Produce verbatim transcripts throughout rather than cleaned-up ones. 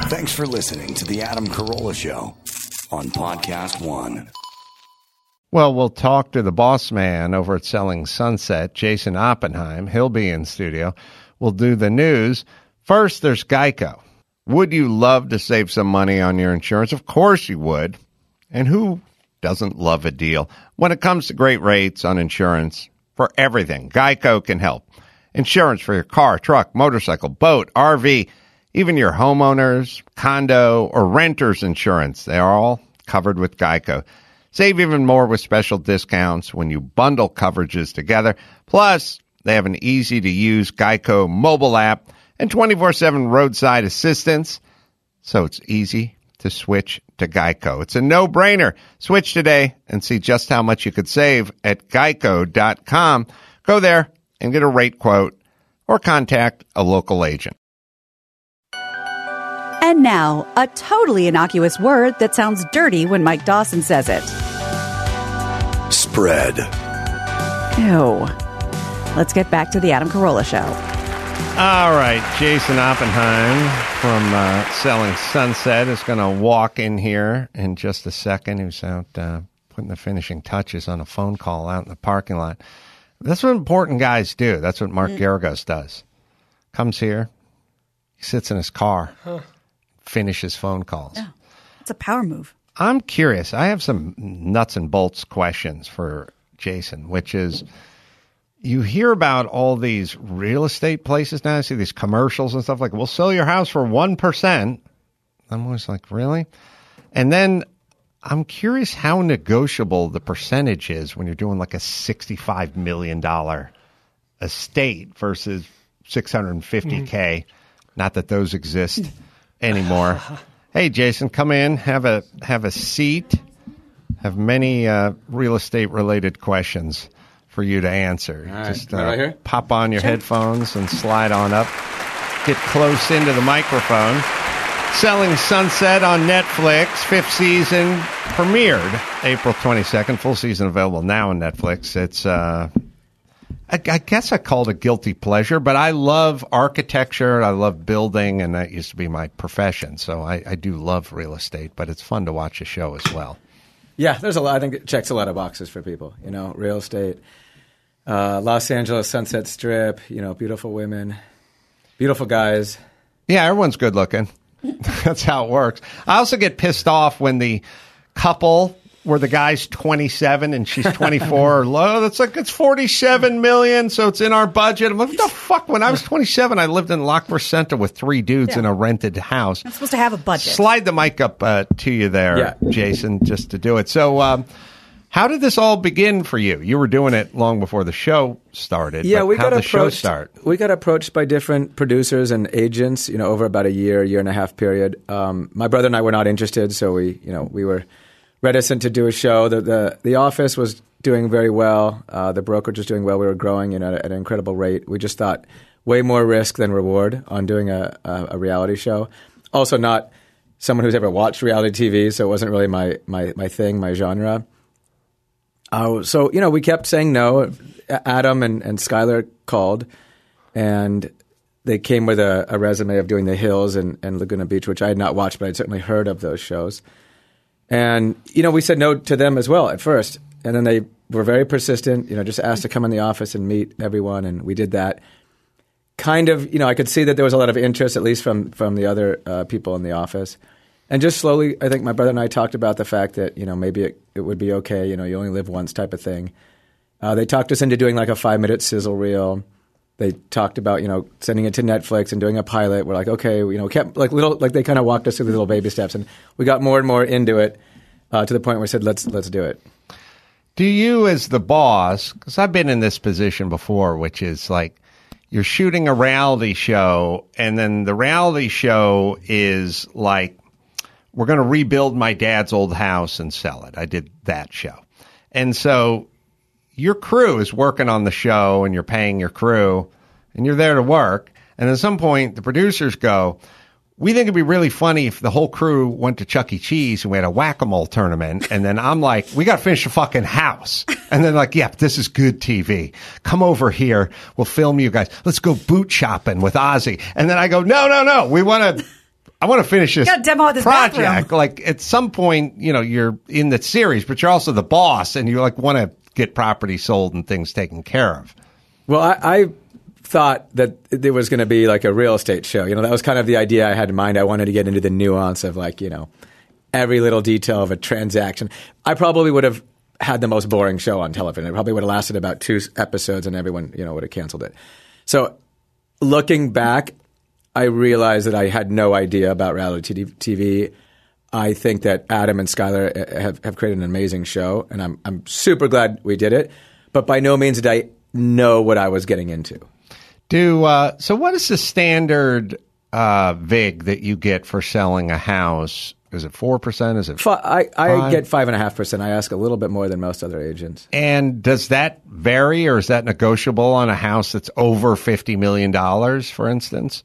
Thanks for listening to The Adam Carolla Show on Podcast One. Well, we'll talk to the boss man over at Selling Sunset, Jason Oppenheim. He'll be in studio. We'll do the news. First, there's Geico. Would you love to save some money on your insurance? Of course you would. And who doesn't love a deal? When it comes to great rates on insurance for everything, Geico can help. Insurance for your car, truck, motorcycle, boat, R V, even your homeowners, condo, or renter's insurance. They are all covered with Geico. Save even more with special discounts when you bundle coverages together. Plus, they have an easy-to-use Geico mobile app and twenty-four seven roadside assistance, so it's easy to switch to Geico. It's a no-brainer. Switch today and see just how much you could save at geico dot com. Go there and get a rate quote or contact a local agent. And now, a totally innocuous word that sounds dirty when Mike Dawson says it. Spread. Ew. Let's get back to the Adam Carolla Show. All right, Jason Oppenheim from uh, Selling Sunset is going to walk in here in just a second. He was out uh, putting the finishing touches on a phone call out in the parking lot. That's what important guys do. That's what Mark mm. Geragos does. Comes here, he sits in his car, huh. finishes phone calls. Yeah, it's a power move. I'm curious. I have some nuts and bolts questions for Jason, which is, you hear about all these real estate places now. I see these commercials and stuff like, we'll sell your house for one percent. I'm always like, really? And then I'm curious how negotiable the percentage is when you're doing like a sixty-five million dollars estate versus six hundred fifty K. Mm. Not that those exist anymore. Hey, Jason, come in, have a have a seat. Have many uh, real estate related questions for you to answer. All right. Just uh, right here? pop on your sure. headphones and slide on up. Get close into the microphone. Selling Sunset on Netflix. Fifth season premiered April twenty-second. Full season available now on Netflix. It's, uh, I, I guess I call it a guilty pleasure, but I love architecture. I love building, and that used to be my profession. So I, I do love real estate, but it's fun to watch a show as well. Yeah, there's a lot. I think it checks a lot of boxes for people. You know, real estate, uh, Los Angeles, Sunset Strip, you know, beautiful women, beautiful guys. Yeah, everyone's good looking. That's how it works. I also get pissed off when the couple where the guy's twenty-seven and she's twenty-four. Low, that's like, it's forty-seven million, so it's in our budget. I'm like, what the fuck? When I was twenty-seven, I lived in Lock Center with three dudes yeah. in a rented house. I'm supposed to have a budget. Slide the mic up uh, to you there, yeah. Jason, just to do it. So, um, how did this all begin for you? You were doing it long before the show started. Yeah, we got how'd the show approached. Start? We got approached by different producers and agents. You know, over about a year, year and a half period. Um, my brother and I were not interested, so we, you know, we were reticent to do a show. The the, the office was doing very well. Uh, the brokerage was doing well. We were growing, you know, at an incredible rate. We just thought way more risk than reward on doing a, a, a reality show. Also, not someone who's ever watched reality T V, so it wasn't really my my my thing, my genre. Uh, so, you know, we kept saying no. Adam and, and Skylar called, and they came with a, a resume of doing The Hills and, and Laguna Beach, which I had not watched, but I'd certainly heard of those shows. And, you know, we said no to them as well at first. And then they were very persistent, you know, just asked to come in the office and meet everyone, and we did that. Kind of, you know, I could see that there was a lot of interest, at least from, from the other uh, people in the office. And just slowly, I think my brother and I talked about the fact that, you know, maybe it, it would be okay, you know, you only live once type of thing. Uh, they talked us into doing like a five-minute sizzle reel. They talked about, you know, sending it to Netflix and doing a pilot. We're like, okay, you know, kept like little, like they kind of walked us through the little baby steps, and we got more and more into it uh, to the point where we said, let's let's do it. Do you, as the boss, because I've been in this position before, which is like you're shooting a reality show, and then the reality show is like, we're going to rebuild my dad's old house and sell it. I did that show. And so your crew is working on the show, and you're paying your crew, and you're there to work. And at some point, the producers go, we think it'd be really funny if the whole crew went to Chuck E. Cheese and we had a whack-a-mole tournament. And then I'm like, we got to finish the fucking house. And then like, yeah, this is good T V. Come over here. We'll film you guys. Let's go boot shopping with Ozzy. And then I go, no, no, no. We want to I want to finish this gotta demo out this project. bathroom. Like at some point, you know, you're in the series, but you're also the boss, and you like want to get property sold and things taken care of. Well, I, I thought that there was going to be like a real estate show. You know, that was kind of the idea I had in mind. I wanted to get into the nuance of like, you know, every little detail of a transaction. I probably would have had the most boring show on television. It probably would have lasted about two episodes, and everyone, you know, would have canceled it. So looking back, I realized that I had no idea about reality T V. I think that Adam and Skylar have, have created an amazing show, and I'm I'm super glad we did it. But by no means did I know what I was getting into. Do uh, so? What is the standard uh, vig that you get for selling a house? Is it four percent? Is it? F- I I five? get five and a half percent. I ask a little bit more than most other agents. And does that vary, or is that negotiable on a house that's over fifty million dollars, for instance?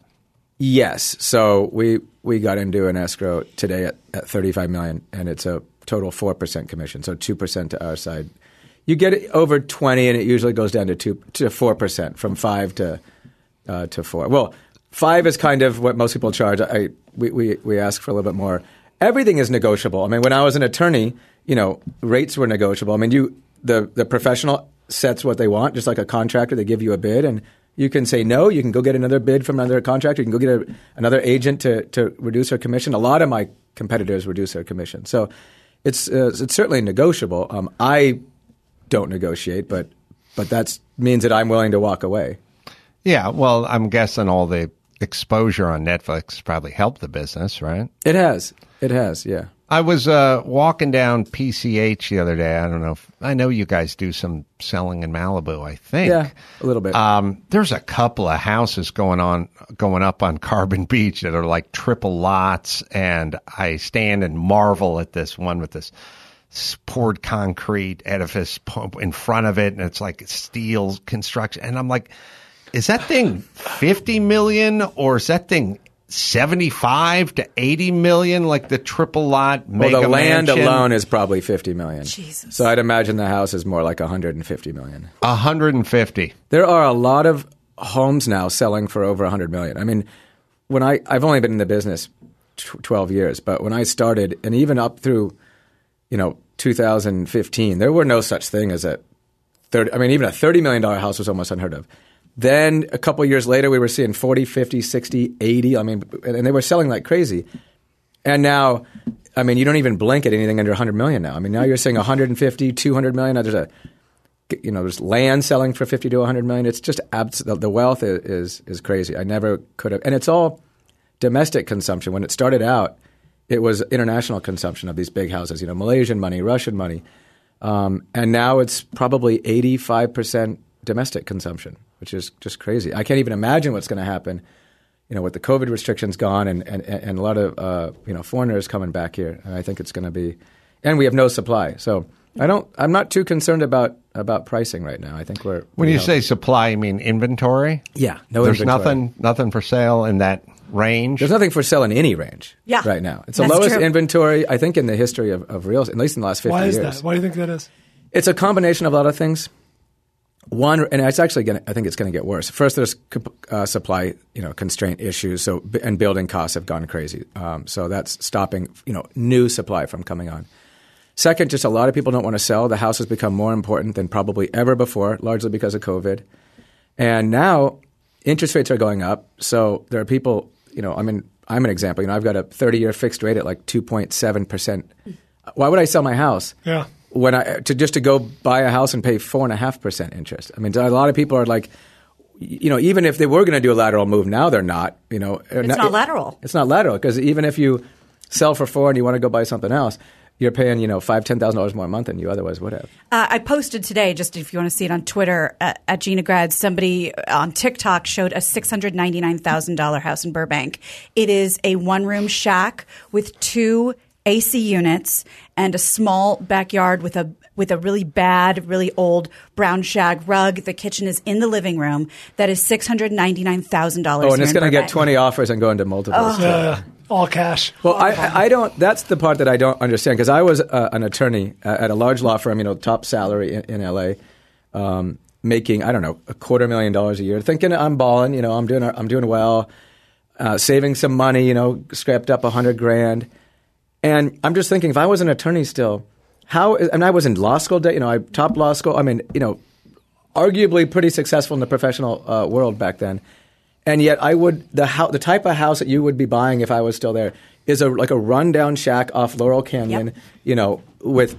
Yes. So we we got into an escrow today at, at thirty-five million dollars, and it's a total four percent commission. So two percent to our side. You get it over twenty, and it usually goes down to two to four percent, from five to uh, to four. Well, five is kind of what most people charge. I we, we we ask for a little bit more. Everything is negotiable. I mean, when I was an attorney, you know, rates were negotiable. I mean, you the the professional sets what they want, just like a contractor. They give you a bid, and you can say no. You can go get another bid from another contractor. You can go get a, another agent to, to reduce their commission. A lot of my competitors reduce their commission. So it's uh, it's certainly negotiable. Um, I don't negotiate, but but that means that I'm willing to walk away. Yeah, well, I'm guessing all the exposure on Netflix probably helped the business, right? It has. It has, yeah. I was uh, walking down P C H the other day. I don't know if I know you guys do some selling in Malibu, I think. Yeah, a little bit. Um, there's a couple of houses going on, going up on Carbon Beach that are like triple lots, and I stand and marvel at this one with this poured concrete edifice in front of it, and it's like steel construction, and I'm like, is that thing fifty million or is that thing seventy-five to eighty million, like the triple lot mega well, the land mansion? alone is probably fifty million. Jesus. So I'd imagine the house is more like one hundred fifty million. one hundred fifty. There are a lot of homes now selling for over one hundred million. I mean, when I I've only been in the business twelve years, but when I started, and even up through, you know, two thousand fifteen, there were no such thing as a thirty. I mean, even a thirty million dollars house was almost unheard of. Then a couple of years later, we were seeing forty, fifty, sixty, eighty. I mean, and they were selling like crazy. And now, I mean, you don't even blink at anything under one hundred million now. I mean, now you're seeing one hundred fifty, two hundred million. Now there's a, you know, there's land selling for fifty to one hundred million. It's just abs- the wealth is, is is crazy. I never could have, and it's all domestic consumption. When it started out, it was international consumption of these big houses. You know, Malaysian money, Russian money, um, and now it's probably eighty-five percent domestic consumption, which is just crazy. I can't even imagine what's going to happen, you know, with the COVID restrictions gone and, and, and a lot of, uh, you know, foreigners coming back here. And I think it's going to be, and we have no supply. So I don't, I'm not too concerned about, about pricing right now. I think we're. When you know, say supply, you mean inventory? Yeah. No There's inventory. nothing, nothing for sale in that range? There's nothing for sale in any range Yeah. right now. It's the That's lowest true. inventory, I think, in the history of, of real estate, at least in the last fifty Why is years. that? Why do you think that is? It's a combination of a lot of things. One, and it's actually going to, I think it's going to get worse. First, there's uh, supply, you know, constraint issues. So, and building costs have gone crazy. Um, so that's stopping, you know, new supply from coming on. Second, just a lot of people don't want to sell. The house has become more important than probably ever before, largely because of COVID. And now interest rates are going up. So there are people, you know, I mean, I'm an example. You know, I've got a thirty-year fixed rate at like two point seven percent. Why would I sell my house? Yeah. When I to just to go buy a house and pay four and a half percent interest. I mean, a lot of people are like, you know, even if they were going to do a lateral move, now they're not. You know, It's not lateral. It's not lateral because even if you sell for four and you want to go buy something else, you're paying, you know, five ten thousand dollars more a month than you otherwise would have. Uh, I posted today, just if you want to see it on Twitter, at, at Gina Grad, somebody on TikTok showed a six hundred ninety-nine thousand dollars house in Burbank. It is a one-room shack with two A C units and a small backyard with a with a really bad, really old brown shag rug. The kitchen is in the living room. That is six hundred ninety-nine thousand dollars. Oh, and it's going to get twenty offers and go into multiples. Yeah, yeah. All cash. Well, I, I don't. That's the part that I don't understand because I was uh, an attorney at a large law firm, you know, top salary in, in L A, um, making I don't know a quarter million dollars a year, thinking I'm balling, you know, I'm doing I'm doing well. uh, saving some money, you know, scraped up a hundred grand. And I'm just thinking, if I was an attorney still, how, and I was in law school, you know, I top law school. I mean, you know, arguably pretty successful in the professional uh, world back then. And yet I would, the ho- the type of house that you would be buying if I was still there is a like a rundown shack off Laurel Canyon, Yep. you know, with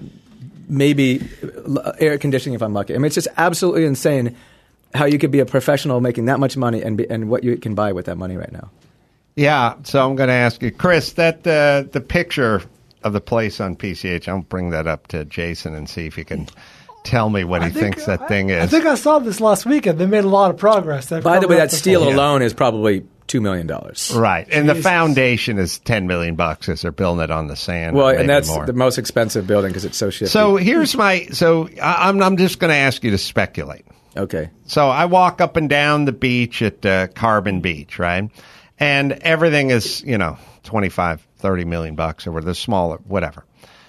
maybe air conditioning if I'm lucky. I mean, it's just absolutely insane how you could be a professional making that much money and be, and what you can buy with that money right now. Yeah, so I'm going to ask you, Chris, that uh, the picture of the place on P C H, I'll bring that up to Jason and see if he can tell me what he think, thinks that I, thing is. I think I saw this last weekend. They made a lot of progress. They've By the way, covered up that steel whole- alone is probably two million dollars. Right, and the Jesus. foundation is ten million bucks as they're building it on the sand. Well, or and maybe that's more. the most expensive building because it's so shifty. So here's my. So I, I'm I'm just going to ask you to speculate. Okay. So I walk up and down the beach at uh, Carbon Beach, right? And everything is, you know, twenty-five, thirty million bucks or whatever, the smaller, whatever.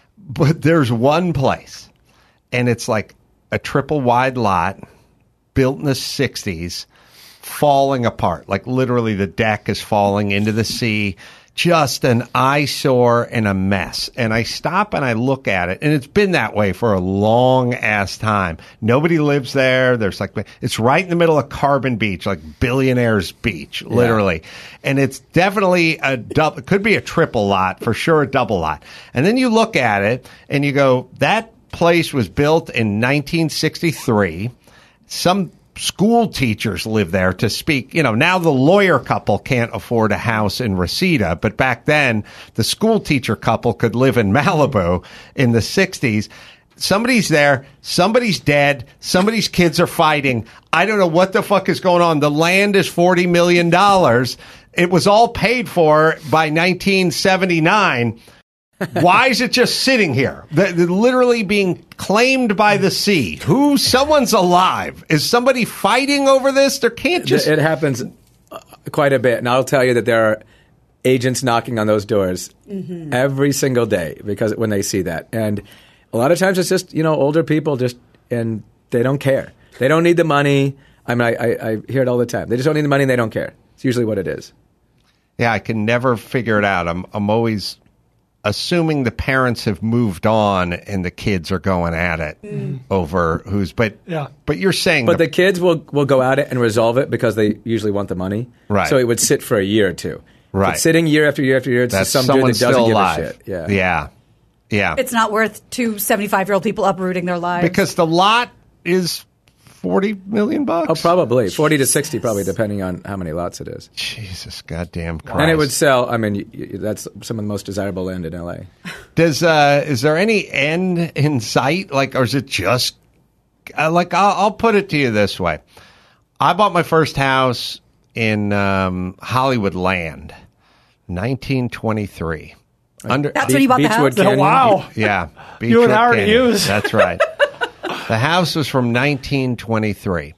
But there's one place, and it's like a triple wide lot built in the sixties, falling apart. Like literally the deck is falling into the sea. Just an eyesore and a mess. And I stop and I look at it, and it's been that way for a long ass time. Nobody lives there. There's like, it's right in the middle of Carbon Beach, like Billionaires Beach, literally. Yeah. And it's definitely a double, it could be a triple lot, for sure a double lot. And then you look at it and you go, that place was built in nineteen sixty-three. Some school teachers live there to speak. You know, now the lawyer couple can't afford a house in Reseda, but back then the school teacher couple could live in Malibu in the sixties. Somebody's there, somebody's dead, somebody's kids are fighting. I don't know what the fuck is going on. The land is forty million dollars. It was all paid for by nineteen seventy-nine. Why is it just sitting here? They're literally being claimed by the sea. Who? Someone's alive. Is somebody fighting over this? There can't just... It happens quite a bit. And I'll tell you that there are agents knocking on those doors mm-hmm. every single day because when they see that. And a lot of times it's just, you know, older people just, and they don't care. They don't need the money. I mean, I, I, I hear it all the time. They just don't need the money and they don't care. It's usually what it is. Yeah, I can never figure it out. I'm, I'm always... assuming the parents have moved on and the kids are going at it mm. over who's, but yeah. but you're saying, but the, the kids will will go at it and resolve it because they usually want the money, right? So it would sit for a year or two, right? It's sitting year after year after year. It's That's some dude that doesn't still give alive. a shit. Yeah, yeah, yeah. It's not worth two seventy-five-year-old people uprooting their lives because the lot is forty million bucks. Oh, probably forty to sixty, probably depending on how many lots it is. Jesus goddamn Christ! And it would sell. I mean, you, you, that's some of the most desirable land in L A. Does uh, is there any end in sight? Like, or is it just uh, like? I'll, I'll put it to you this way: I bought my first house in um, Hollywood Land, nineteen twenty-three. Under that's when you bought the house. Canyon. Oh, wow! Yeah, you and Howard Canyon. Hughes. That's right. The house was from nineteen twenty-three,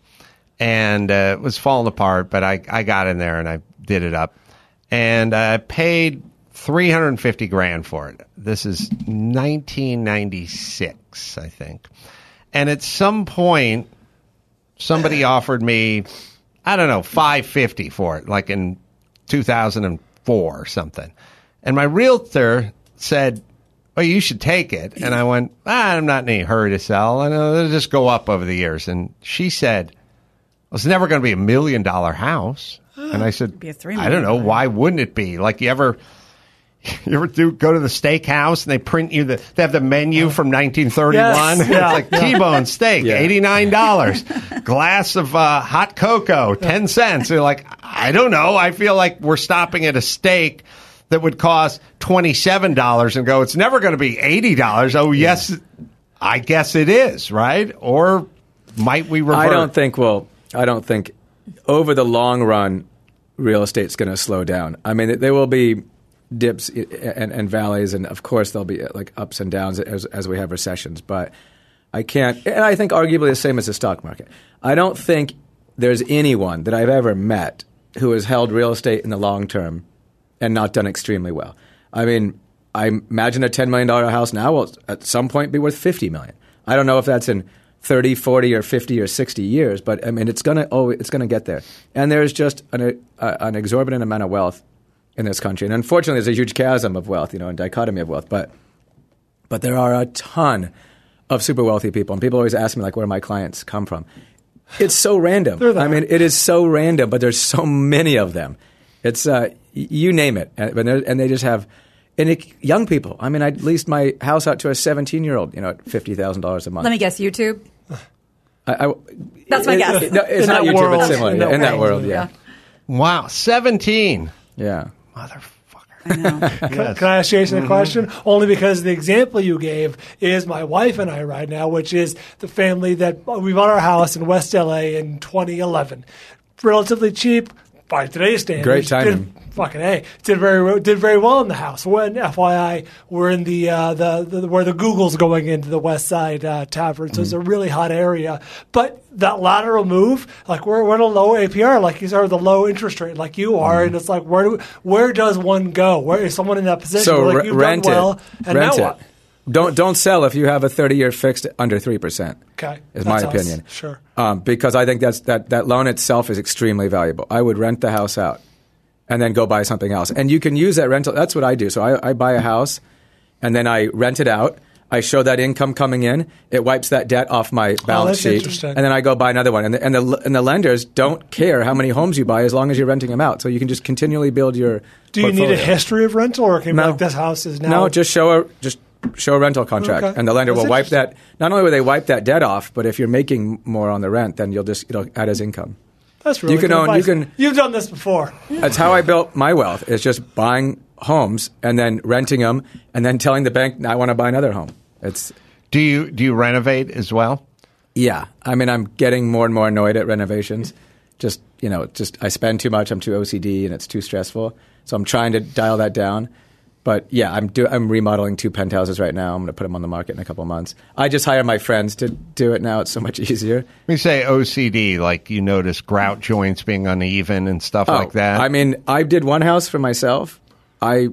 and uh, it was falling apart, but I, I got in there and I did it up. And I paid three hundred fifty grand for it. This is nineteen ninety-six, I think. And at some point, somebody offered me, I don't know, five hundred fifty dollars for it, like in two thousand four or something. And my realtor said, well, you should take it. And I went, ah, I'm not in any hurry to sell. And it'll just go up over the years. And she said, well, it's never going to be a million dollar house. And I said, be a three I don't know. Why wouldn't it be? Like, you ever, you ever do go to the steakhouse and they print you the, they have the menu from nineteen thirty-one. Yes. Yeah. It's like T-bone steak, Yeah. eighty-nine dollars. Glass of uh, hot cocoa, ten cents. You're like, I don't know. I feel like we're stopping at a steak that would cost twenty-seven dollars and go, it's never going to be eighty dollars. Oh, yes, I guess it is, right? Or might we revert? I don't think, well, I don't think over the long run, real estate's going to slow down. I mean, there will be dips and, and valleys, and of course there'll be like ups and downs as, as we have recessions. But I can't, and I think arguably the same as the stock market. I don't think there's anyone that I've ever met who has held real estate in the long term and not done extremely well. I mean, I imagine a ten million dollars house now will at some point be worth fifty million dollars. I don't know if that's in thirty, forty, or fifty, or sixty years. But I mean, it's gonna oh, it's gonna get there. And there's just an, a, an exorbitant amount of wealth in this country. And unfortunately, there's a huge chasm of wealth, you know, and dichotomy of wealth. But but there are a ton of super wealthy people, and people always ask me like, where do my clients come from? It's so random. I mean, it is so random, but there's so many of them. It's uh, you name it, and, and they just have. And it, young people. I mean, I leased my house out to a seventeen-year-old, you know, at fifty thousand dollars a month. Let me guess, YouTube? I, I, That's my it, guess. It, no, it's In not that YouTube, world. it's similar. In Yeah, that in that world, world, yeah. Wow, seventeen. Yeah. Motherfucker. I know. Can, can I ask Jason a question? Only because the example you gave is my wife and I right now, which is the family that we bought our house in West L A in twenty eleven. Relatively cheap by today's standards. Great timing. Did, fucking A. Did very did very well in the house. When F Y I, we're in the, uh, the, the where the Google's going into the West Side uh, Tavern, so mm-hmm. it's a really hot area. But that lateral move, like we're, we're at a low A P R, like you are the low interest rate, like you are, mm-hmm. and it's like where do where does one go? Where is someone in that position? So where, like, r- you've rent done well, it. And rent now it. what? Don't don't sell if you have a thirty-year fixed under three percent. Okay, is that's my us. opinion. Sure, um, because I think that's that that loan itself is extremely valuable. I would rent the house out and then go buy something else, and you can use that rental. That's what I do. So I, I buy a house, and then I rent it out. I show that income coming in. It wipes that debt off my balance oh, sheet, and then I go buy another one. And the, and the and the lenders don't care how many homes you buy as long as you're renting them out. So you can just continually build your. Do you portfolio. need a history of rental, or can you No. be like this house is now? No, just show a just show a rental contract, Okay. and the lender That's will wipe that. Not only will they wipe that debt off, but if you're making more on the rent, then you'll just it'll add as income. That's really you can good own. advice. You can. You've done this before. That's how I built my wealth. Is just buying homes and then renting them, and then telling the bank I want to buy another home. It's Do you do you renovate as well? yeah. I mean, I'm getting more and more annoyed at renovations. Just you know, just I spend too much. I'm too O C D, and it's too stressful. So I'm trying to dial that down. But yeah, I'm do, I'm remodeling two penthouses right now. I'm going to put them on the market in a couple of months. I just hire my friends to do it now. It's so much easier. We say O C D, like you notice grout joints being uneven and stuff Oh, like that. I mean, I did one house for myself. I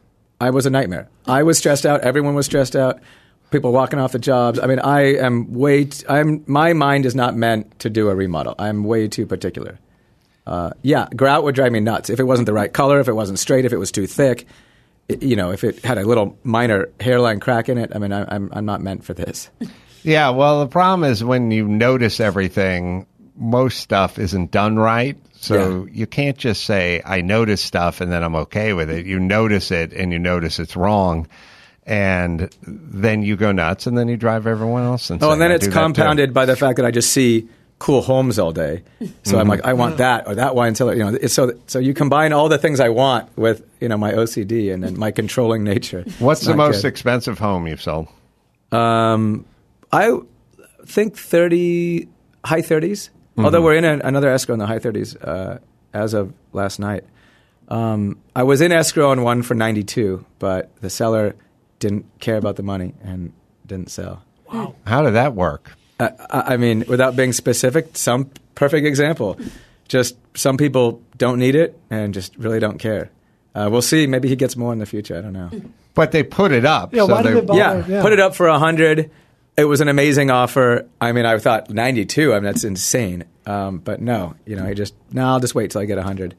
I was a nightmare. I was stressed out. Everyone was stressed out. People walking off the jobs. I mean, I am way. T- I'm my mind is not meant to do a remodel. I'm way too particular. Uh, yeah, grout would drive me nuts if it wasn't the right color, if it wasn't straight, if it was too thick. It, you know, if it had a little minor hairline crack in it. I mean, I, I'm I'm not meant for this. Yeah, well, the problem is when you notice everything, most stuff isn't done right. So Yeah. you can't just say, I notice stuff and then I'm okay with it. You notice it and you notice it's wrong. And then you go nuts and then you drive everyone else. And Oh, say, and then "I it's do that too." compounded by the fact that I just see cool homes all day. So Mm-hmm. I'm like, I want that or that wine cellar. You know, it's so so you combine all the things I want with you know my O C D and then my controlling nature. What's It's the not most good. expensive home you've sold? Um, I think thirty, high thirties. Mm-hmm. Although we're in a, another escrow in the high thirties uh, as of last night. Um, I was in escrow on one for ninety-two, but the seller didn't care about the money and didn't sell. How did that work? I, I mean, without being specific, some perfect example. Just some people don't need it and just really don't care. Uh, we'll see. Maybe he gets more in the future. I don't know. But they put it up. Yeah, so why did they bother? Yeah, yeah. put it up for a hundred. It was an amazing offer. I mean, I thought ninety-two. I mean, that's insane. Um, but no, you know, I just no. I'll just wait till I get a hundred.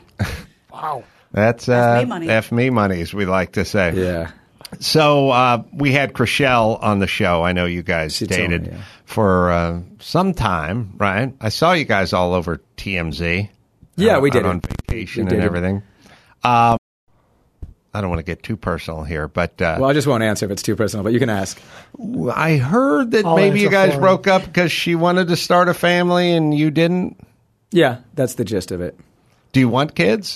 Wow. That's uh, F me money. F me money, as we like to say. Yeah. So uh, we had Chrishell on the show. I know you guys She told dated me, yeah. for uh, some time, right? I saw you guys all over T M Z. Yeah, uh, we out did. on vacation We and did. everything. Um, I don't want to get too personal here, but uh, Well, I just won't answer if it's too personal, but you can ask. I heard that I'll maybe you answer guys for her. broke up because she wanted to start a family and you didn't. Yeah, that's the gist of it. Do you want kids?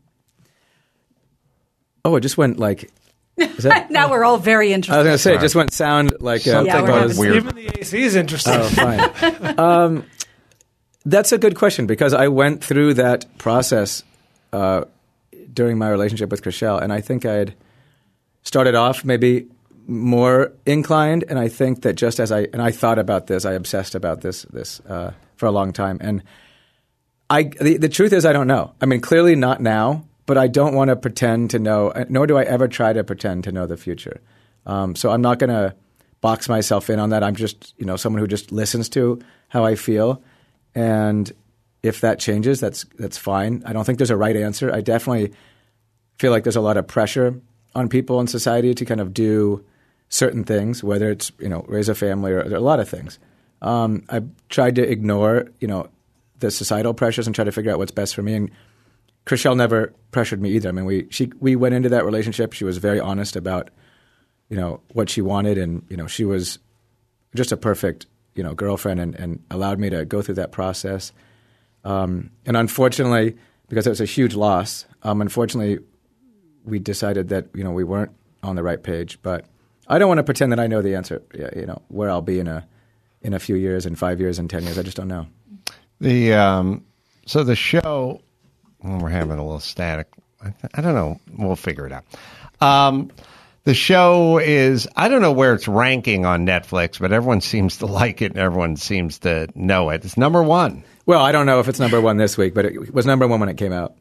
Oh, it just went like. Is that, Now we're all very I interested. was going to say, it Sorry. just went sound like uh, Yeah, like we're I having was- weird. Even the A C is interesting. Oh, fine. um, that's a good question because I went through that process uh, during my relationship with Chrishell, and I think I had started off maybe more inclined, and I think that just as I and I thought about this, I obsessed about this this uh, for a long time, and I the, the truth is I don't know. I mean, clearly not now, but I don't want to pretend to know, nor do I ever try to pretend to know the future. Um, so I'm not going to box myself in on that. I'm just, you know, someone who just listens to how I feel. And if that changes, that's that's fine. I don't think there's a right answer. I definitely feel like there's a lot of pressure on people in society to kind of do certain things, whether it's, you know, raise a family or there are a lot of things. Um, I've tried to ignore, you know, the societal pressures and try to figure out what's best for me. And Chrishell never pressured me either. I mean, we she we went into that relationship. She was very honest about, you know, what she wanted, and you know, she was just a perfect, you know, girlfriend, and, and allowed me to go through that process. Um, and unfortunately, because it was a huge loss, um, unfortunately, we decided that, you know, we weren't on the right page. But I don't want to pretend that I know the answer. You know, where I'll be in a in a few years, in five years, in ten years. I just don't know. The um, so the show, well, we're having a little static. I, I don't know. We'll figure it out. Um, the show is, I don't know where it's ranking on Netflix, but everyone seems to like it and everyone seems to know it. It's number one. Well, I don't know if it's number one this week, but it was number one when it came out.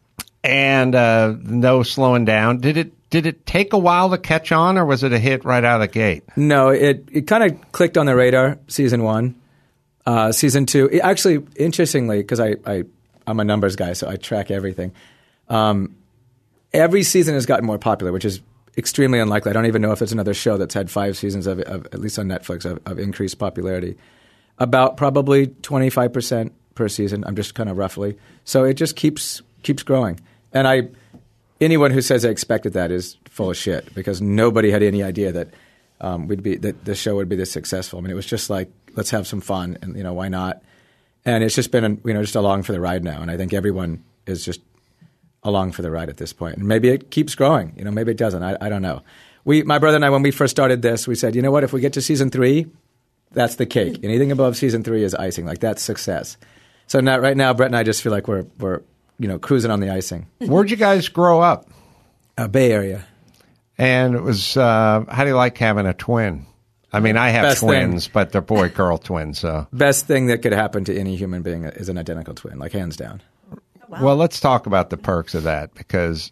And uh, no slowing down. Did it did it take a while to catch on, or was it a hit right out of the gate? No, it, it kind of clicked on the radar, season one. Uh, season two, it actually, interestingly, because I, I, I'm a numbers guy, so I track everything. Um, every season has gotten more popular, which is extremely unlikely. I don't even know if there's another show that's had five seasons of, of at least on Netflix, of, of increased popularity. About probably twenty-five percent per season. I'm just kind of roughly. So it just keeps keeps growing. And I, anyone who says they expected that is full of shit, because nobody had any idea that um, we'd be that the show would be this successful. I mean, it was just like, let's have some fun, and you know, why not? And it's just been, you know, just along for the ride now. And I think everyone is just along for the ride at this point. And maybe it keeps growing. You know, maybe it doesn't. I, I don't know. We, my brother and I, when we first started this, we said, you know what? If we get to season three, that's the cake. Anything above season three is icing. Like, that's success. So now, right now, Brett and I just feel like we're we're you know cruising on the icing. Where'd you guys grow up? Uh, Bay Area. And it was. Uh, how do you like having a twin? I mean, I have Best twins, thing. but they're boy girl twins. So Best thing that could happen to any human being is an identical twin, like hands down. Wow. Well, let's talk about the perks of that, because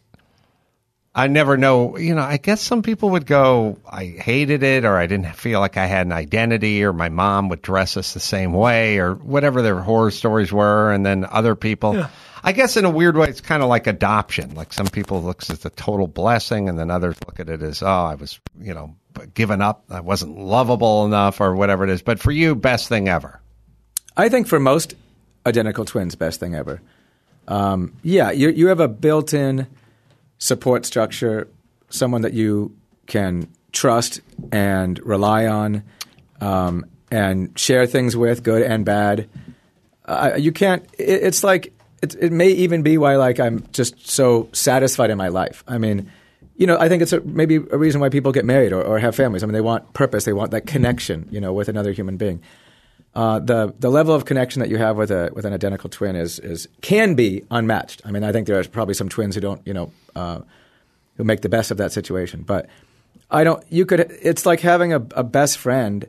I never know. You know, I guess some people would go, I hated it, or I didn't feel like I had an identity, or my mom would dress us the same way, or whatever their horror stories were. And then other people, Yeah. I guess in a weird way, it's kind of like adoption. Like, some people look at it as a total blessing, and then others look at it as, oh, I was, you know, given up. I wasn't lovable enough, or whatever it is. But for you, best thing ever. I think for most identical twins, best thing ever. Um, yeah, you you have a built-in support structure, someone that you can trust and rely on, um, and share things with, good and bad. Uh, you can't. It, it's like it, it may even be why like I'm just so satisfied in my life. I mean, you know, I think it's a, maybe a reason why people get married or, or have families. I mean, they want purpose, they want that connection, you know, with another human being. Uh, the the level of connection that you have with a with an identical twin is is can be unmatched. I mean, I think there's probably some twins who don't, you know, uh, who make the best of that situation. But I don't. You could. It's like having a, a best friend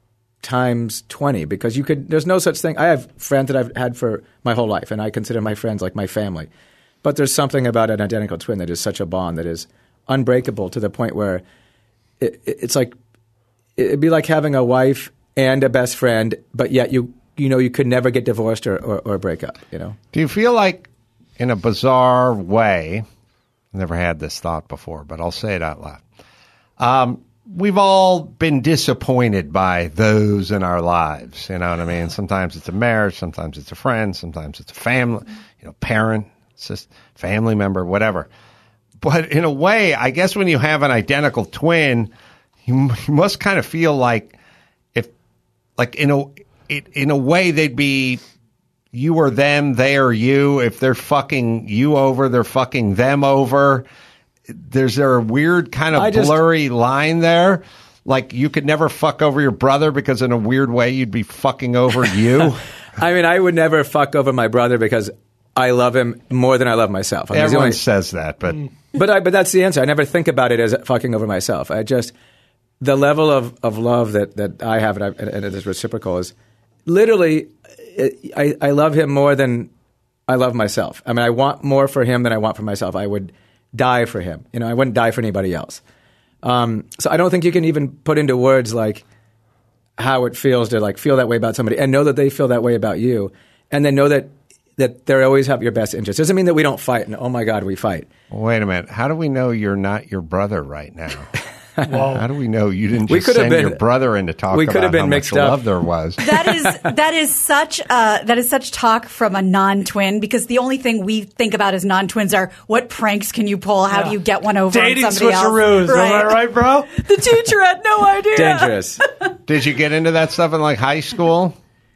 times twenty, because you could. There's no such thing. I have friends that I've had for my whole life, and I consider my friends like my family. But there's something about an identical twin that is such a bond that is unbreakable, to the point where it, it, it's like it'd be like having a wife and a best friend, but yet you you know you could never get divorced or, or, or break up. You know. Do you feel like, in a bizarre way, I've never had this thought before, but I'll say it out loud. Um, we've all been disappointed by those in our lives. You know what I mean? Sometimes it's a marriage, sometimes it's a friend, sometimes it's a family, you know, parent, it's just family member, whatever. But in a way, I guess when you have an identical twin, you, you must kind of feel like, Like in a it, in a way, they'd be you or them, they or you. If they're fucking you over, they're fucking them over. There's there a weird kind of just, blurry line there? Like, you could never fuck over your brother because in a weird way you'd be fucking over you. I mean, I would never fuck over my brother because I love him more than I love myself. I mean, Everyone only, says that, but but I, but that's the answer. I never think about it as fucking over myself. I just. The level of, of love that, that I have, and, I, and it is reciprocal, is literally, I, I love him more than I love myself. I mean, I want more for him than I want for myself. I would die for him. You know, I wouldn't die for anybody else. Um, so I don't think you can even put into words like how it feels to like feel that way about somebody and know that they feel that way about you, and then know that that they always have your best interest. Doesn't mean that we don't fight and oh my God, we fight. Wait a minute. How do we know you're not your brother right now? Whoa. How do we know you didn't We just could have send been- your brother in to talk we about could have been how mixed much up. love there was? That is that is such uh, that is such talk from a non-twin, because the only thing we think about as non-twins are what pranks can you pull? How do you get one over Dating on somebody switcheroos. else? Am I right, bro? The teacher had no idea. Dangerous. Did you get into that stuff in like high school?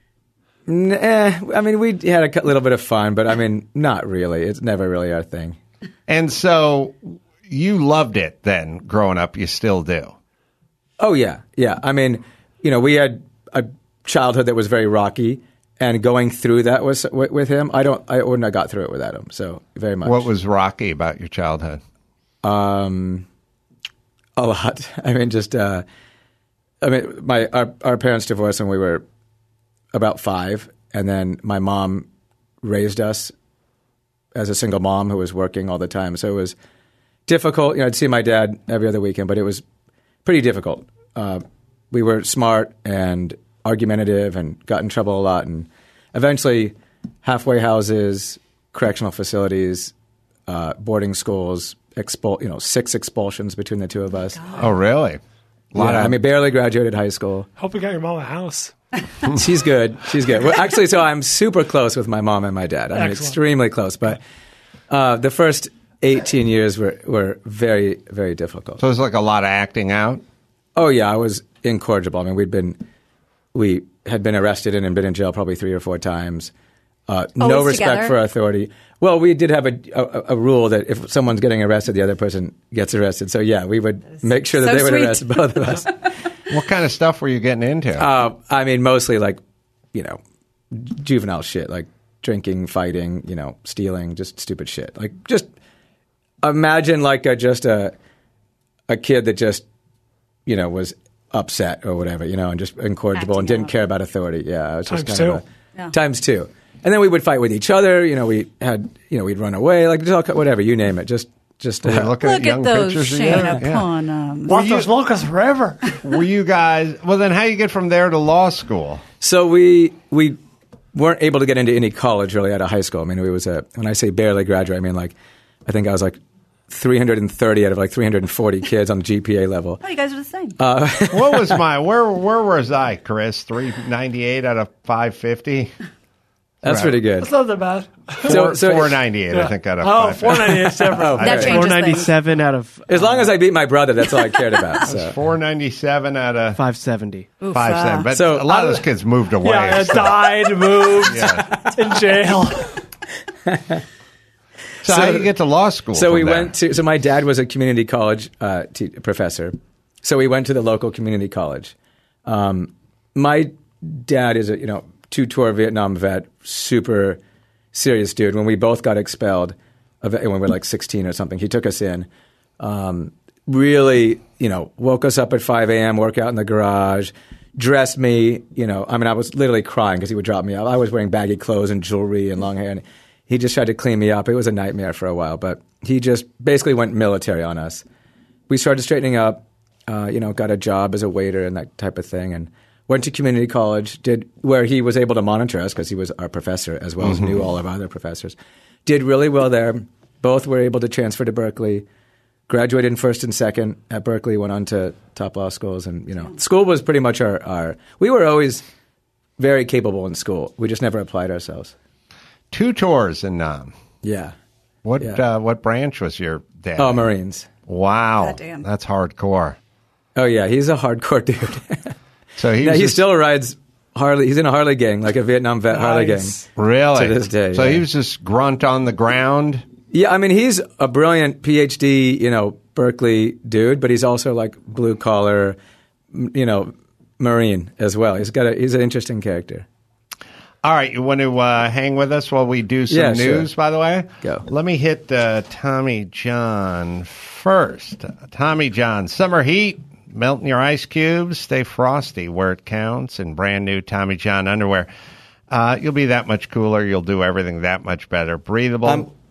N- eh, I mean, we had a cou- little bit of fun, but I mean, not really. It's never really our thing. And so you loved it then growing up. You still do. Oh yeah, yeah. I mean, you know, we had a childhood that was very rocky, and going through that was with, with him. I don't, I wouldn't have got through it without him. So very much. What was rocky about your childhood? Um, a lot. I mean, just. Uh, I mean, my our, our parents divorced when we were about five, and then my mom raised us as a single mom who was working all the time. So it was difficult. You know, I'd see my dad every other weekend, but it was pretty difficult. Uh, we were smart and argumentative and got in trouble a lot. And eventually, halfway houses, correctional facilities, uh, boarding schools, expul- you know, six expulsions between the two of us. Oh, really? A lot Yeah, of- I mean, barely graduated high school. Hope you got your mom a house. She's good. She's good. Well, actually, so I'm super close with my mom and my dad. I'm Excellent. extremely close. But uh, the first eighteen years were, were very, very difficult. So it was like a lot of acting out. Oh, yeah, I was incorrigible. I mean, we'd been, we had been arrested and been in jail probably three or four times. Uh, no Always respect together? for authority. Well, we did have a, a, a rule that if someone's getting arrested, the other person gets arrested. So, yeah, we would make sure that so they would sweet. arrest both of us. What kind of stuff were you getting into? Uh, I mean, mostly like, you know, juvenile shit, like drinking, fighting, you know, stealing, just stupid shit. Like, just imagine like a, just a a kid that just, you know, was upset or whatever, you know, and just incorrigible and Acting didn't out. care about authority. Yeah, it was just Times kind of two. a, Yeah. times two. And then we would fight with each other. You know, we had, you know, we'd run away, like just all, whatever, you name it. Just, just. We're Uh, looking Look at young at those pictures of Shayna you. Yeah. Ponums. Want those locals forever. Were you guys? Well, then how you get from there to law school? So we we weren't able to get into any college really out of high school. I mean, it was a, when I say barely graduate, I mean like I think I was like three hundred thirty out of like three hundred forty kids on the G P A level. Oh, you guys are the same. What was my? Where where was I, Chris? Three ninety eight out of five fifty. That's Right. pretty good. That's not that bad. Four, so- four ninety eight, I think, out of Oh, five four fifty. ninety eight is different. Oh, That okay. changes four things. ninety-seven out of As long as I beat my brother, that's all I cared about. So. Four ninety seven out of five seventy. Oof, five uh, seven. But So a lot I- of those kids moved away. Yeah, so- died, moved, yeah. in jail. So, how you get to law school? So from we there? went to. So my dad was a community college uh, te- professor. So we went to the local community college. Um, my dad is a you know two-tour Vietnam vet, super serious dude. When we both got expelled, of- when we were like sixteen or something, he took us in. Um, really, you know, woke us up at five a.m., work out in the garage, dressed me. You know, I mean, I was literally crying because he would drop me off. I was wearing baggy clothes and jewelry and long hair, and he just tried to clean me up. It was a nightmare for a while, but he just basically went military on us. We started straightening up, uh, you know, got a job as a waiter and that type of thing, and went to community college, did where he was able to monitor us because he was our professor as well as knew all of our other professors. Did really well there. Both were able to transfer to Berkeley. Graduated in first and second at Berkeley, went on to top law schools, and you know, school was pretty much our, our we were always very capable in school. We just never applied ourselves. two tours in Nam. Yeah. What Yeah. uh, what branch was your dad? Oh, Marines. Wow, Goddamn. that's hardcore. Oh yeah, he's a hardcore dude. So he yeah, was he just- still rides Harley. He's in a Harley gang, like a Vietnam vet Harley gang. Nice. really to this day, So yeah. he was just grunt on the ground. Yeah, I mean, he's a brilliant P H D, you know, Berkeley dude, but he's also like blue collar, m- you know, Marine as well. He's got a, he's an interesting character. All right, you want to uh, hang with us while we do some Yeah, sure. news, by the way? Go. Let me hit uh, Tommy John first. Uh, Tommy John, summer heat, melting your ice cubes, stay frosty where it counts, and brand new Tommy John underwear. Uh, you'll be that much cooler. You'll do everything that much better. Breathable. I'm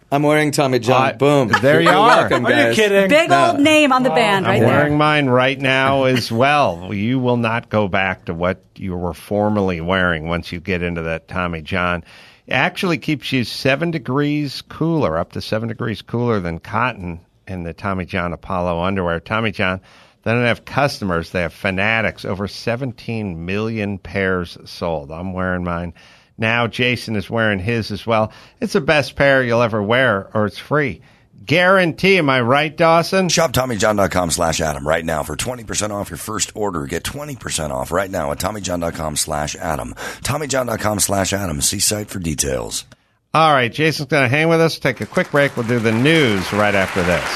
I'm wearing Tommy John. Uh, Boom. there you You're are. welcome, Are you guys. kidding? Big No. old name on the band right I'm there. wearing mine right now as well. You will not go back to what you were formerly wearing once you get into that Tommy John. It actually keeps you seven degrees cooler, up to seven degrees cooler than cotton in the Tommy John Apollo underwear. Tommy John, they don't have customers. They have fanatics. Over seventeen million pairs sold. I'm wearing mine now. Jason is wearing his as well. It's the best pair you'll ever wear, or it's free. Guarantee. Am I right, Dawson? Shop TommyJohn.com slash Adam right now for twenty percent off your first order. Get twenty percent off right now at TommyJohn.com slash Adam. TommyJohn.com slash Adam. See site for details. All right, Jason's going to hang with us. Take a quick break. We'll do the news right after this.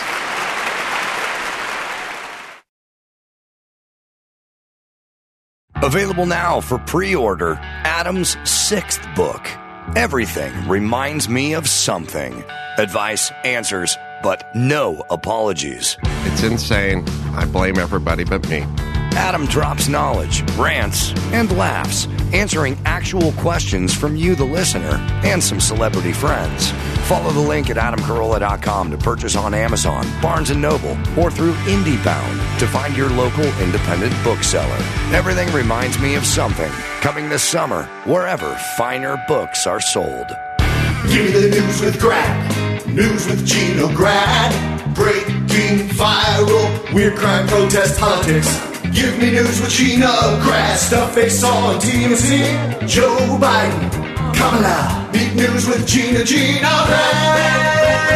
Available now for pre-order, Adam's sixth book, Everything Reminds Me of Something. Advice, answers, but no apologies. It's insane. I blame everybody but me. Adam drops knowledge, rants, and laughs, answering actual questions from you, the listener, and some celebrity friends. Follow the link at adam carolla dot com to purchase on Amazon, Barnes and Noble, or through IndieBound to find your local independent bookseller. Everything Reminds Me of Something. Coming this summer, wherever finer books are sold. Give me the news with Grad. News with Gino Grad. Breaking, viral, weird crime, protest, politics. Give me news with Gino Grad. Stuff they saw on T M Z. Joe Biden, Kamala. Big news with Gina, Gino Grad.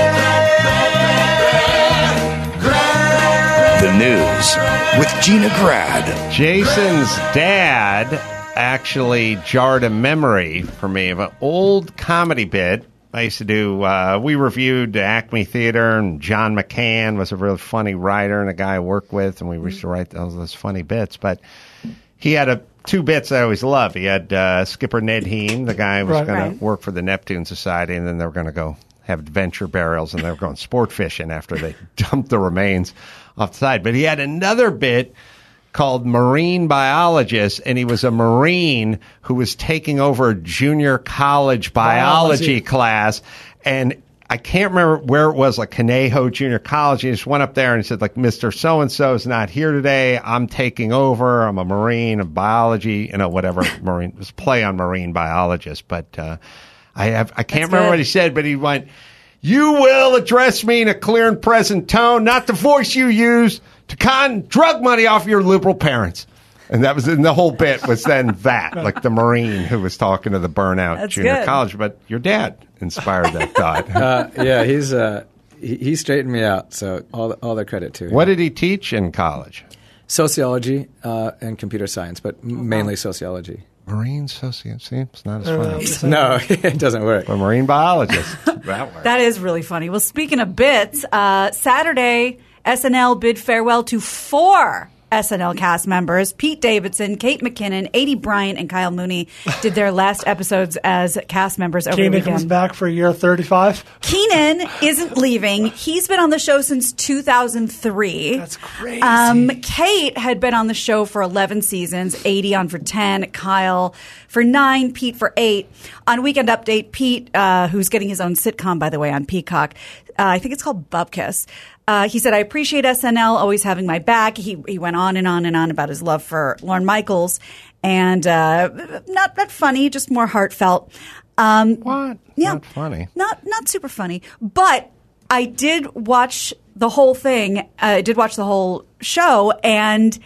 Grad. The news with Gina Grad. Jason's dad actually jarred a memory for me of an old comedy bit I used to do. Uh, we reviewed Acme Theater, and John McCann was a really funny writer and a guy I worked with, and we used to write those, those funny bits. But he had a two bits I always loved. He had uh, Skipper Ned Heem, the guy who was Right. going Right. to work for the Neptune Society, and then they were going to go have adventure burials, and they were going sport fishing after they dumped the remains off the side. But he had another bit called Marine Biologist, and he was a Marine who was taking over a junior college biology, Biology. class, and I can't remember where it was, like Conejo Junior College. He just went up there and said, like, Mister So-and-so is not here today. I'm taking over. I'm a Marine of biology, you know, whatever. Marine, it was play on Marine Biologist, but uh, I have I can't That's remember good. what he said, but he went, "You will address me in a clear and present tone, not the voice you use to con drug money off your liberal parents." And that was, and the whole bit was then that, like the Marine who was talking to the burnout That's junior good. college. But your dad inspired that thought. Uh, yeah, he's uh, he, he straightened me out, so all all the credit to him. What did he teach in college? Sociology uh, and computer science, but m- mainly sociology. Marine sociology. See, it's not as funny. No, it doesn't work. A marine biologist. That works. That is really funny. Well, speaking of bits, uh, Saturday, S N L bid farewell to four S N L cast members. Pete Davidson, Kate McKinnon, Aidy Bryant, and Kyle Mooney did their last episodes as cast members over the Keenan comes weekend. back for year thirty-five. Keenan isn't leaving. He's been on the show since two thousand three. That's crazy. Um, Kate had been on the show for eleven seasons, eighty on for ten, Kyle for nine, Pete for eight. On Weekend Update, Pete, uh, who's getting his own sitcom, by the way, on Peacock, uh, I think it's called Bubkiss. Uh, he said, "I appreciate S N L always having my back." He he went on and on and on about his love for Lorne Michaels, and uh, not not funny, just more heartfelt. Um, What? yeah, Not funny. Not not super funny, but I did watch the whole thing. Uh, I did watch the whole show, and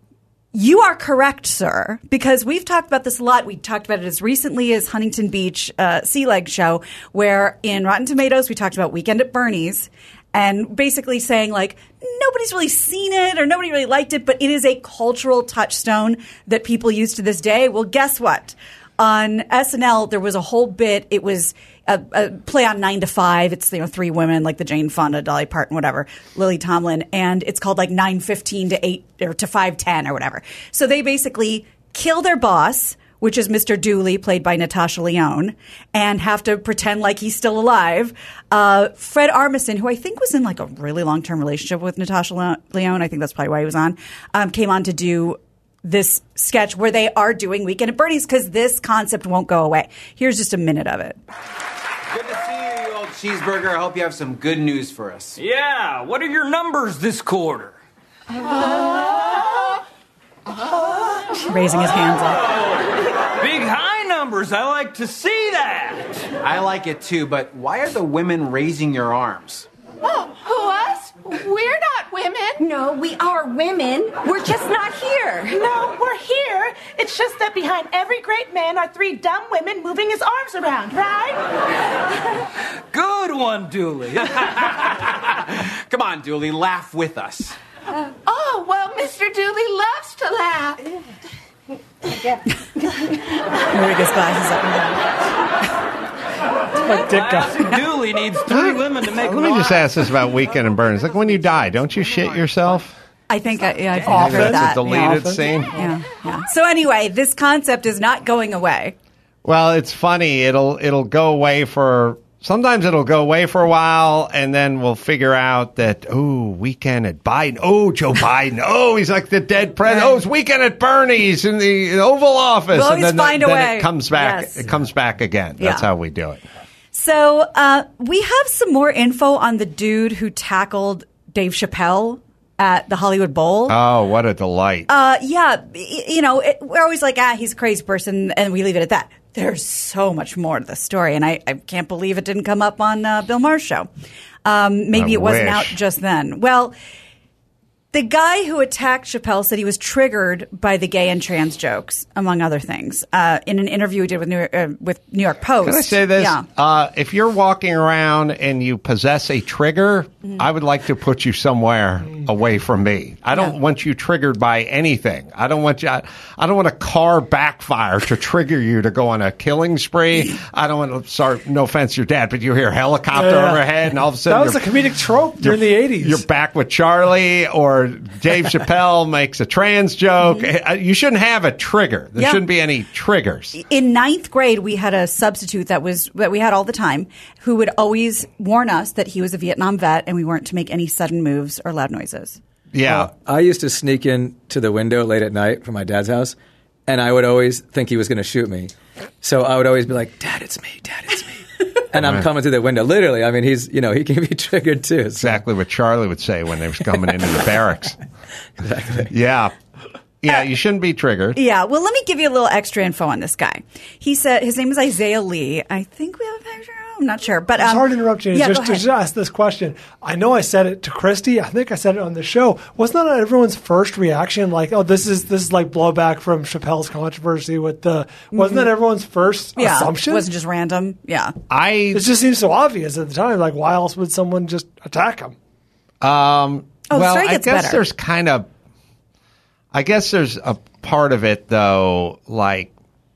you are correct, sir, because we've talked about this a lot. We talked about it as recently as Huntington Beach uh, Sea Leg Show, where in Rotten Tomatoes we talked about Weekend at Bernie's, and basically saying, like, nobody's really seen it or nobody really liked it, but it is a cultural touchstone that people use to this day. Well, guess what? On S N L, there was a whole bit. It was a, a play on Nine to Five. It's, you know, three women like the Jane Fonda, Dolly Parton, whatever, Lily Tomlin, and it's called like nine fifteen to eight or to five ten or whatever. So they basically kill their boss, which is Mister Dooley, played by Natasha Lyonne, and have to pretend like he's still alive. Uh, Fred Armisen, who I think was in like a really long-term relationship with Natasha Lyonne, I think that's probably why he was on, um, came on to do this sketch where they are doing Weekend at Bernie's because this concept won't go away. Here's just a minute of it. Good to see you, you old Cheeseburger, I hope you have some good news for us. Yeah, what are your numbers this quarter? Uh, uh, Raising his hands up. Big high numbers. I like to see that. I like it too, but why are the women raising your arms? Oh, who, us? We're not women. No, we are women. We're just not here. No, we're here. It's just that behind every great man are three dumb women moving his arms around, right? Good one, Dooley. Come on, Dooley, laugh with us. Uh, oh, well, Mister Dooley loves to laugh. Move his glasses up and down. Like Ditka. Dooley needs three women to make Let me just ask this about Weekend and Burns. Like when you die, don't you shit yourself? I think I, yeah, I think I've Often. heard that. It's a deleted yeah. scene. Yeah, yeah. So anyway, this concept is not going away. Well, it's funny. It'll it'll go away for sometimes it'll go away for a while, and then we'll figure out that oh, Weekend at Biden. Oh, Joe Biden. Oh, he's like the dead president. Oh, it's Weekend at Bernie's in the Oval Office. We'll always and then, find a then way. it comes back. Yes. It comes back again. That's Yeah. how we do it. So uh, we have some more info on the dude who tackled Dave Chappelle at the Hollywood Bowl. Oh, what a delight. Uh, yeah, y- you know, it, we're always like, ah, he's a crazy person, and we leave it at that. There's so much more to the story, and I, I can't believe it didn't come up on uh, Bill Maher's show. Um, maybe I it wasn't wish. out just then. Well, the guy who attacked Chappelle said he was triggered by the gay and trans jokes, among other things, uh, in an interview he did with New, uh, with New York Post. Can I say this? Yeah. Uh, if you're walking around and you possess a trigger, Mm-hmm. I would like to put you somewhere away from me. I don't Yeah. want you triggered by anything. I don't want you. I, I don't want a car backfire to trigger you to go on a killing spree. I don't want to. Sorry, no offense to your dad, but you hear a helicopter Yeah. overhead, and all of a sudden That was a you're- comedic trope during the eighties. You're back with Charlie, or Dave Chappelle makes a trans joke. Uh, You shouldn't have a trigger. There Mm-hmm. Yeah. shouldn't be any triggers. In ninth grade, we had a substitute that was that we had all the time, who would always warn us that he was a Vietnam vet and we weren't to make any sudden moves or loud noises. Yeah. Uh, I used to sneak in to the window late at night from my dad's house, and I would always think he was going to shoot me. So I would always be like, "Dad, it's me. Dad, it's me." And I'm coming through the window. Literally, I mean, he's you know he can be triggered too. So. Exactly what Charlie would say when they was coming into the barracks. Exactly. Yeah. Yeah, you shouldn't be triggered. Yeah, well, let me give you a little extra info on this guy. He said his name is Isaiah Lee. I think we have a picture. I'm not sure, but um, It's hard to interrupt you. Yeah, just go to ahead. just ask this question. I know I said it to Christy. I think I said it on the show. Wasn't that everyone's first reaction? Like, oh, this is this is like blowback from Chappelle's controversy with the. Wasn't that everyone's first Mm-hmm. yeah, assumption? wasn't just random. Yeah, I It just seems so obvious at the time. Like, why else would someone just attack him? um Oh, the well, story I gets guess better. there's kind of I guess there's a part of it though, like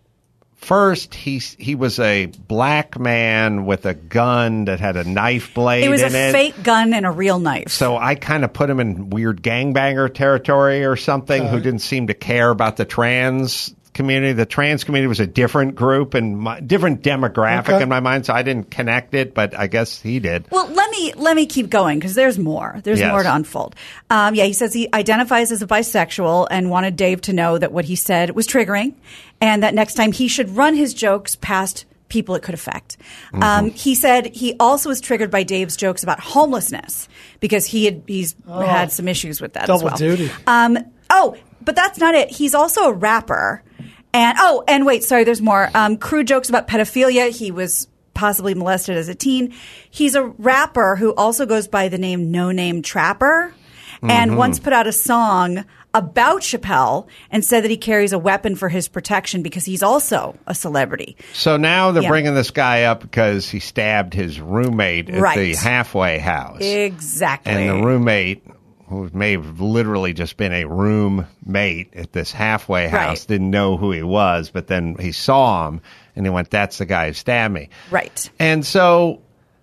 first he he was a black man with a gun that had a knife blade it was a in it. fake gun and a real knife. So I kind of put him in weird gangbanger territory or something who didn't seem to care about the trans community. The trans community was a different group and my, different demographic Okay. in my mind, so I didn't connect it, but I guess he did. Well, let me let me keep going because there's more. There's Yes. more to unfold. Um, yeah, he says he identifies as a bisexual and wanted Dave to know that what he said was triggering, and that next time he should run his jokes past people it could affect. Mm-hmm. Um, he said he also was triggered by Dave's jokes about homelessness because he had he's had some issues with that as double well. duty. Um, oh, but that's not it. He's also a rapper. And oh, and wait, sorry, there's more. Um, crude jokes about pedophilia. He was possibly molested as a teen. He's a rapper who also goes by the name No Name Trapper, and once put out a song about Chappelle and said that he carries a weapon for his protection because he's also a celebrity. So now they're Yeah. bringing this guy up because he stabbed his roommate at Right. the halfway house. Exactly. And the roommate, who may have literally just been a roommate at this halfway house, Right. didn't know who he was, but then he saw him and he went, "That's the guy who stabbed me." Right. And so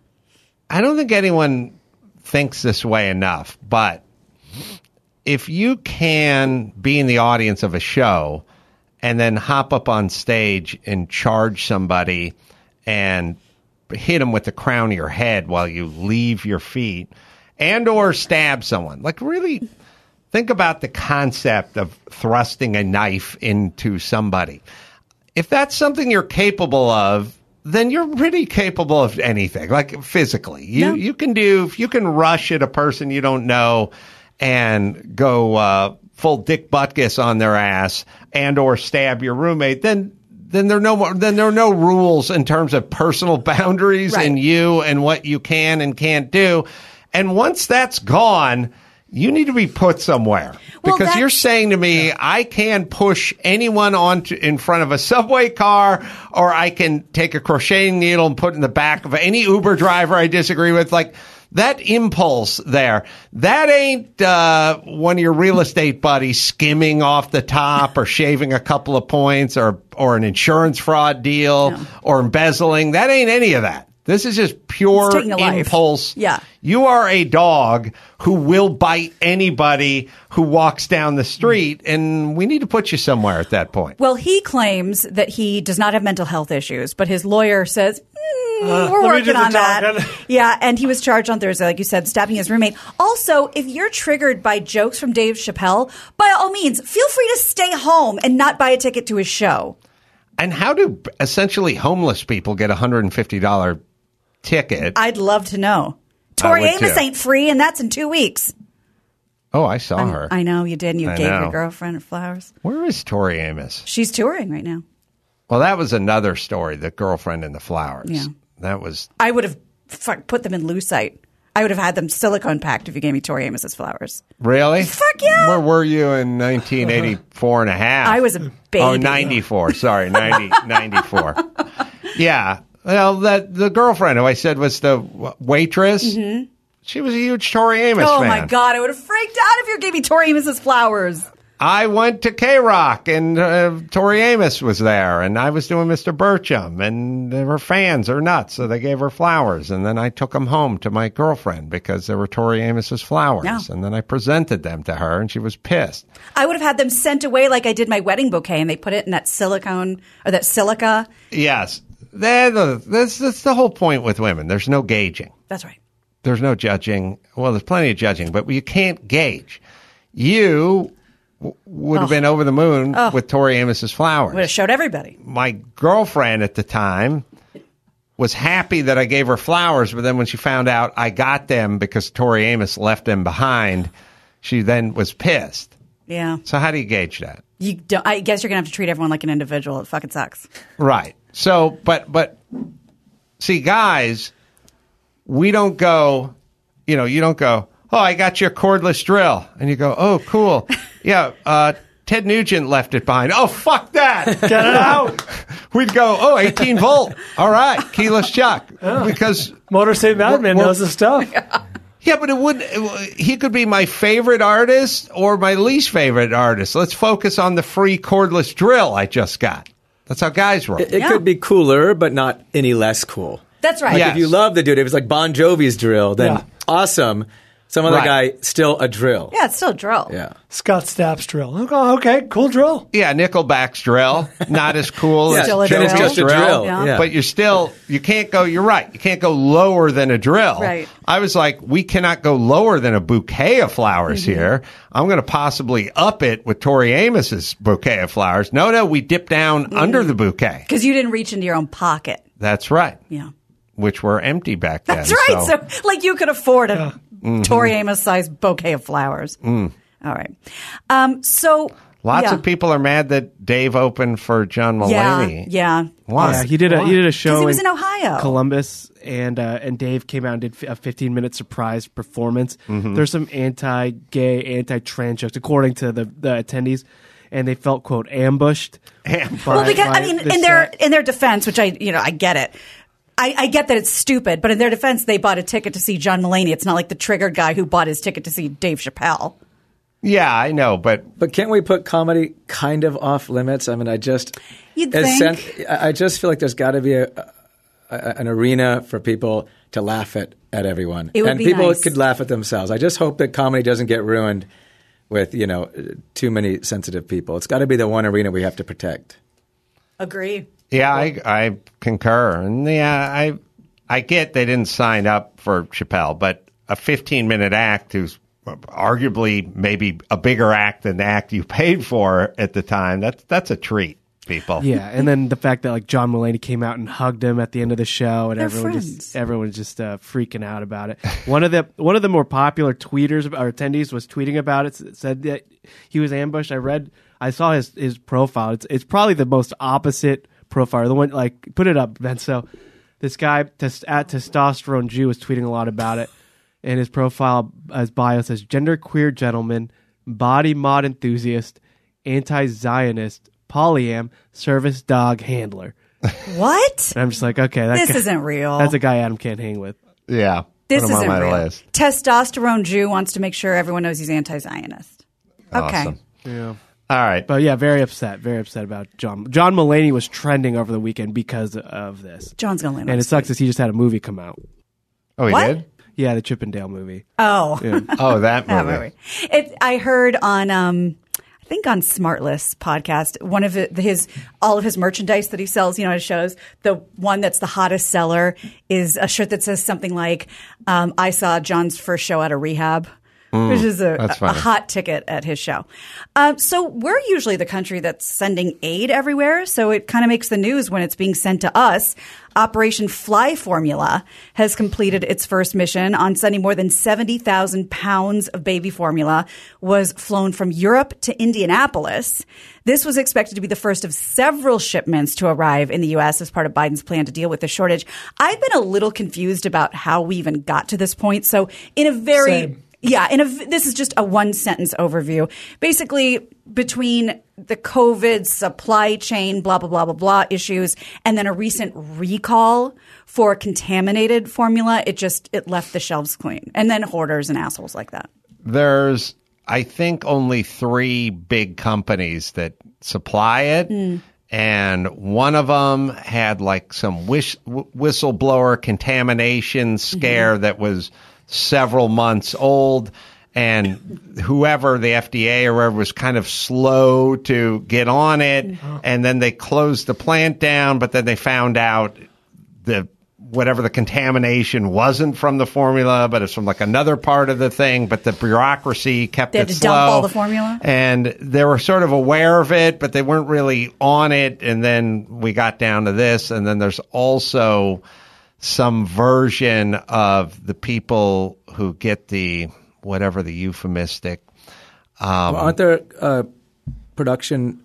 I don't think anyone thinks this way enough, but if you can be in the audience of a show and then hop up on stage and charge somebody and hit them with the crown of your head while you leave your feet and or stab someone, like really think about the concept of thrusting a knife into somebody. If that's something you're capable of, then you're pretty capable of anything, like physically. You No. you can do, you can rush at a person you don't know and go uh, full Dick Butkus on their ass and or stab your roommate. Then then there are no more, then there are no rules in terms of personal boundaries Right. and you and what you can and can't do. And once that's gone, you need to be put somewhere. Well, Because that- you're saying to me, I can push anyone onto in front of a subway car, or I can take a crocheting needle and put it in the back of any Uber driver I disagree with. Like that impulse there, that ain't uh, one of your real estate buddies skimming off the top or shaving a couple of points or or an insurance fraud deal No. or embezzling. That ain't any of that. This is just pure It's taking a life. impulse. Yeah. You are a dog who will bite anybody who walks down the street, and we need to put you somewhere at that point. Well, he claims that he does not have mental health issues, but his lawyer says, mm, Uh, we're let me do working the on that. talking. Yeah, and he was charged on Thursday, like you said, stabbing his roommate. Also, if you're triggered by jokes from Dave Chappelle, by all means, feel free to stay home and not buy a ticket to his show. And how do essentially homeless people get a one hundred fifty dollars ticket? I'd love to know. I Tori would Amos too. ain't free, and that's in two weeks. Oh, I saw her. I know you did, and you I gave know. your girlfriend her flowers. Where is Tori Amos? She's touring right now. Well, that was another story, the girlfriend and the flowers. Yeah. That was, I would have fuck, put them in lucite. I would have had them silicone packed if you gave me Tori Amos's flowers. really? Fuck yeah. Where were you in nineteen eighty-four and a half? I was a baby. Oh, ninety-four. Sorry, ninety, ninety-four. Yeah. Well, that the girlfriend who I said was the w- waitress, she was a huge Tori Amos Oh fan. my God, I would have freaked out if you gave me Tori Amos's flowers. I went to K-Rock, and uh, Tori Amos was there, and I was doing Mister Burcham, and they were fans are nuts, so they gave her flowers, and then I took them home to my girlfriend because they were Tori Amos's flowers, Yeah. and then I presented them to her, and she was pissed. I would have had them sent away like I did my wedding bouquet, and they put it in that silicone or that silica. Yes, They're the, that's, that's the whole point with women. There's no gauging. That's right. There's no judging. Well, there's plenty of judging, but you can't gauge. You w- would have Oh. been over the moon Oh. with Tori Amos's flowers. Would have showed everybody. My girlfriend at the time was happy that I gave her flowers, but then when she found out I got them because Tori Amos left them behind, she then was pissed. Yeah. So how do you gauge that? You don't, I guess you're going to have to treat everyone like an individual. It fucking sucks. Right. So, but, but, see, guys, we don't go, you know, you don't go, oh, I got your cordless drill. And you go, oh, cool. Yeah, uh, Ted Nugent left it behind. Oh, fuck that. Get it out. We'd go, oh, eighteen volt. All right, keyless chuck. Because, Motor City Madman Well- knows his stuff. yeah, but it would, he could be my favorite artist or my least favorite artist. Let's focus on the free cordless drill I just got. That's how guys roll. It, it Yeah. could be cooler, but not any less cool. That's right. Like Yes. if you love the dude, if it's like Bon Jovi's drill, then Yeah. awesome. Some other Right. guy, still a drill. Yeah, it's still a drill. Yeah. Scott Stapp's drill. Okay, okay, cool drill. Yeah, Nickelback's drill, not as cool Yeah, as Still a Joe's drill. just a drill. Yeah. Yeah. But you're still, you can't go, you're right, you can't go lower than a drill. Right. I was like, we cannot go lower than a bouquet of flowers here. I'm going to possibly up it with Tori Amos's bouquet of flowers. No, no, we dip down under the bouquet. Because you didn't reach into your own pocket. That's right. Yeah. Which were empty back then. That's right. so- So, like, you could afford a Tori Amos-sized bouquet of flowers. All right. Um, so, Lots yeah. of people are mad that Dave opened for John Yeah, Mulaney. yeah. Why? Yeah, he did a he did a show Because he was in Ohio. Columbus, and uh, and Dave came out and did a fifteen minute surprise performance. Mm-hmm. There's some anti-gay, anti-trans jokes, according to the, the attendees, and they felt quote ambushed. Ambushed. Well, by- because by I mean, the in their set. in their defense, which I you know I get it. I, I get that it's stupid, but in their defense, they bought a ticket to see John Mulaney. It's not like the triggered guy who bought his ticket to see Dave Chappelle. Yeah, I know, but But can't we put comedy kind of off limits? I mean, I just You'd as think. sen- I I just feel like there's got to be a, a, an arena for people to laugh at at everyone, It would and be people nice. could laugh at themselves. I just hope that comedy doesn't get ruined with you know too many sensitive people. It's got to be the one arena we have to protect. Agree. yeah, I, I concur. And yeah, I I get they didn't sign up for Chappelle, but a fifteen minute act who's arguably maybe a bigger act than the act you paid for at the time, that's that's a treat. people. Yeah, and then the fact that like John Mulaney came out and hugged him at the end of the show, and They're everyone friends. just everyone was just uh, freaking out about it. One of the one of the more popular tweeters or attendees was tweeting about it. Said that he was ambushed. I read, I saw his his profile. It's it's probably the most opposite profile. The one like put it up, Ben. So this guy tes- at Testosterone Jew was tweeting a lot about it, and his profile, his bio says genderqueer gentleman, body mod enthusiast, anti-Zionist, polyam, service dog handler. What? And I'm just like, okay, that This guy- isn't real. That's a guy Adam can't hang with. Yeah. This Put him on isn't my real. list. Testosterone Jew wants to make sure everyone knows he's anti-Zionist. Okay. Awesome. Yeah. All right. But yeah, very upset. Very upset about John. John Mulaney was trending over the weekend because of this. John's going to land on And it his sucks because he just had a movie come out. Oh, he What? did? Yeah, the Chippendale movie. Oh. Yeah. Oh, that That movie. movie. It, I heard on, um, I think on Smartless podcast, one of it, his all of his merchandise that he sells, you know, his shows. The one that's the hottest seller is a shirt that says something like, um, "I saw John's first show out of rehab." Mm, Which is a, that's a funny. hot ticket at his show. Um, so we're usually the country that's sending aid everywhere. So it kind of makes the news when it's being sent to us. Operation Fly Formula has completed its first mission on sending more than seventy thousand pounds of baby formula, was flown from Europe to Indianapolis. This was expected to be the first of several shipments to arrive in the U S as part of Biden's plan to deal with the shortage. I've been a little confused about how we even got to this point. So in a very... Same. Yeah, in a, this is just a one sentence overview. Basically, between the COVID supply chain, blah, blah, blah, blah, blah issues, and then a recent recall for contaminated formula, it just, it left the shelves clean. And then hoarders and assholes like that. There's, I think, only three big companies that supply it. Mm. And one of them had like some wish, w- whistleblower contamination scare Mm-hmm. that was several months old, and whoever, the F D A or whoever, was kind of slow to get on it, and then they closed the plant down, but then they found out the whatever the contamination wasn't from the formula, but it's from like another part of the thing, but the bureaucracy kept They had it to slow. dump all the formula? And they were sort of aware of it, but they weren't really on it, and then we got down to this, and then there's also some version of the people who get the whatever the euphemistic. Um, Well, aren't there uh, production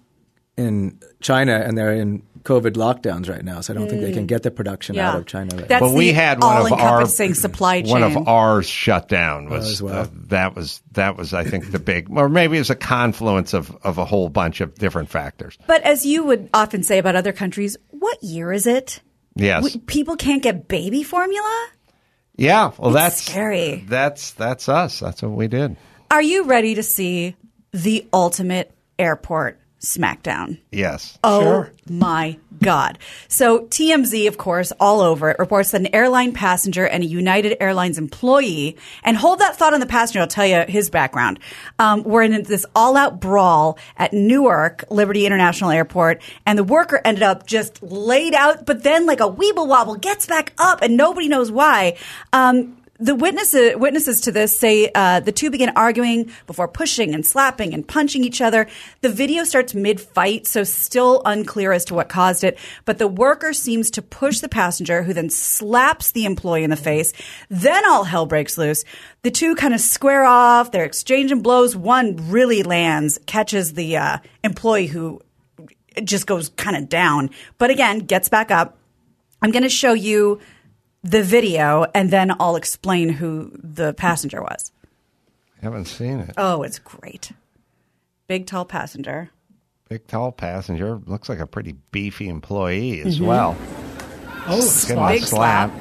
in China, and they're in COVID lockdowns right now, so I don't think they can get the production Yeah. out of China right That's but we the had one of our all-encompassing supply one chain. of ours shut down. Was Oh, as well. uh, that was that was I think the big, or maybe it was a confluence of of a whole bunch of different factors. But as you would often say about other countries, what year is it? Yes. We, people can't get baby formula? Yeah. Well, It's that's scary. That's that's us. That's what we did. Are you ready to see the ultimate airport smackdown? Yes. Oh Sure. my God. So T M Z, of course, all over it, reports that an airline passenger and a United Airlines employee, and hold that thought on the passenger, I'll tell you his background, um, were in this all-out brawl at Newark Liberty International Airport, and the worker ended up just laid out, but then like a weeble wobble gets back up, and nobody knows why. Um, The witnesses, witnesses to this say uh, the two begin arguing before pushing and slapping and punching each other. The video starts mid-fight, so still unclear as to what caused it. But the worker seems to push the passenger, who then slaps the employee in the face. Then all hell breaks loose. The two kind of square off. They're exchanging blows. One really lands, catches the uh, employee, who just goes kind of down. But again, gets back up. I'm going to show you the video, and then I'll explain who the passenger was. Haven't seen it. Oh, it's great. Big, tall passenger. Big, tall passenger. Looks like a pretty beefy employee as Mhm. well. Oh, He's getting a big slap.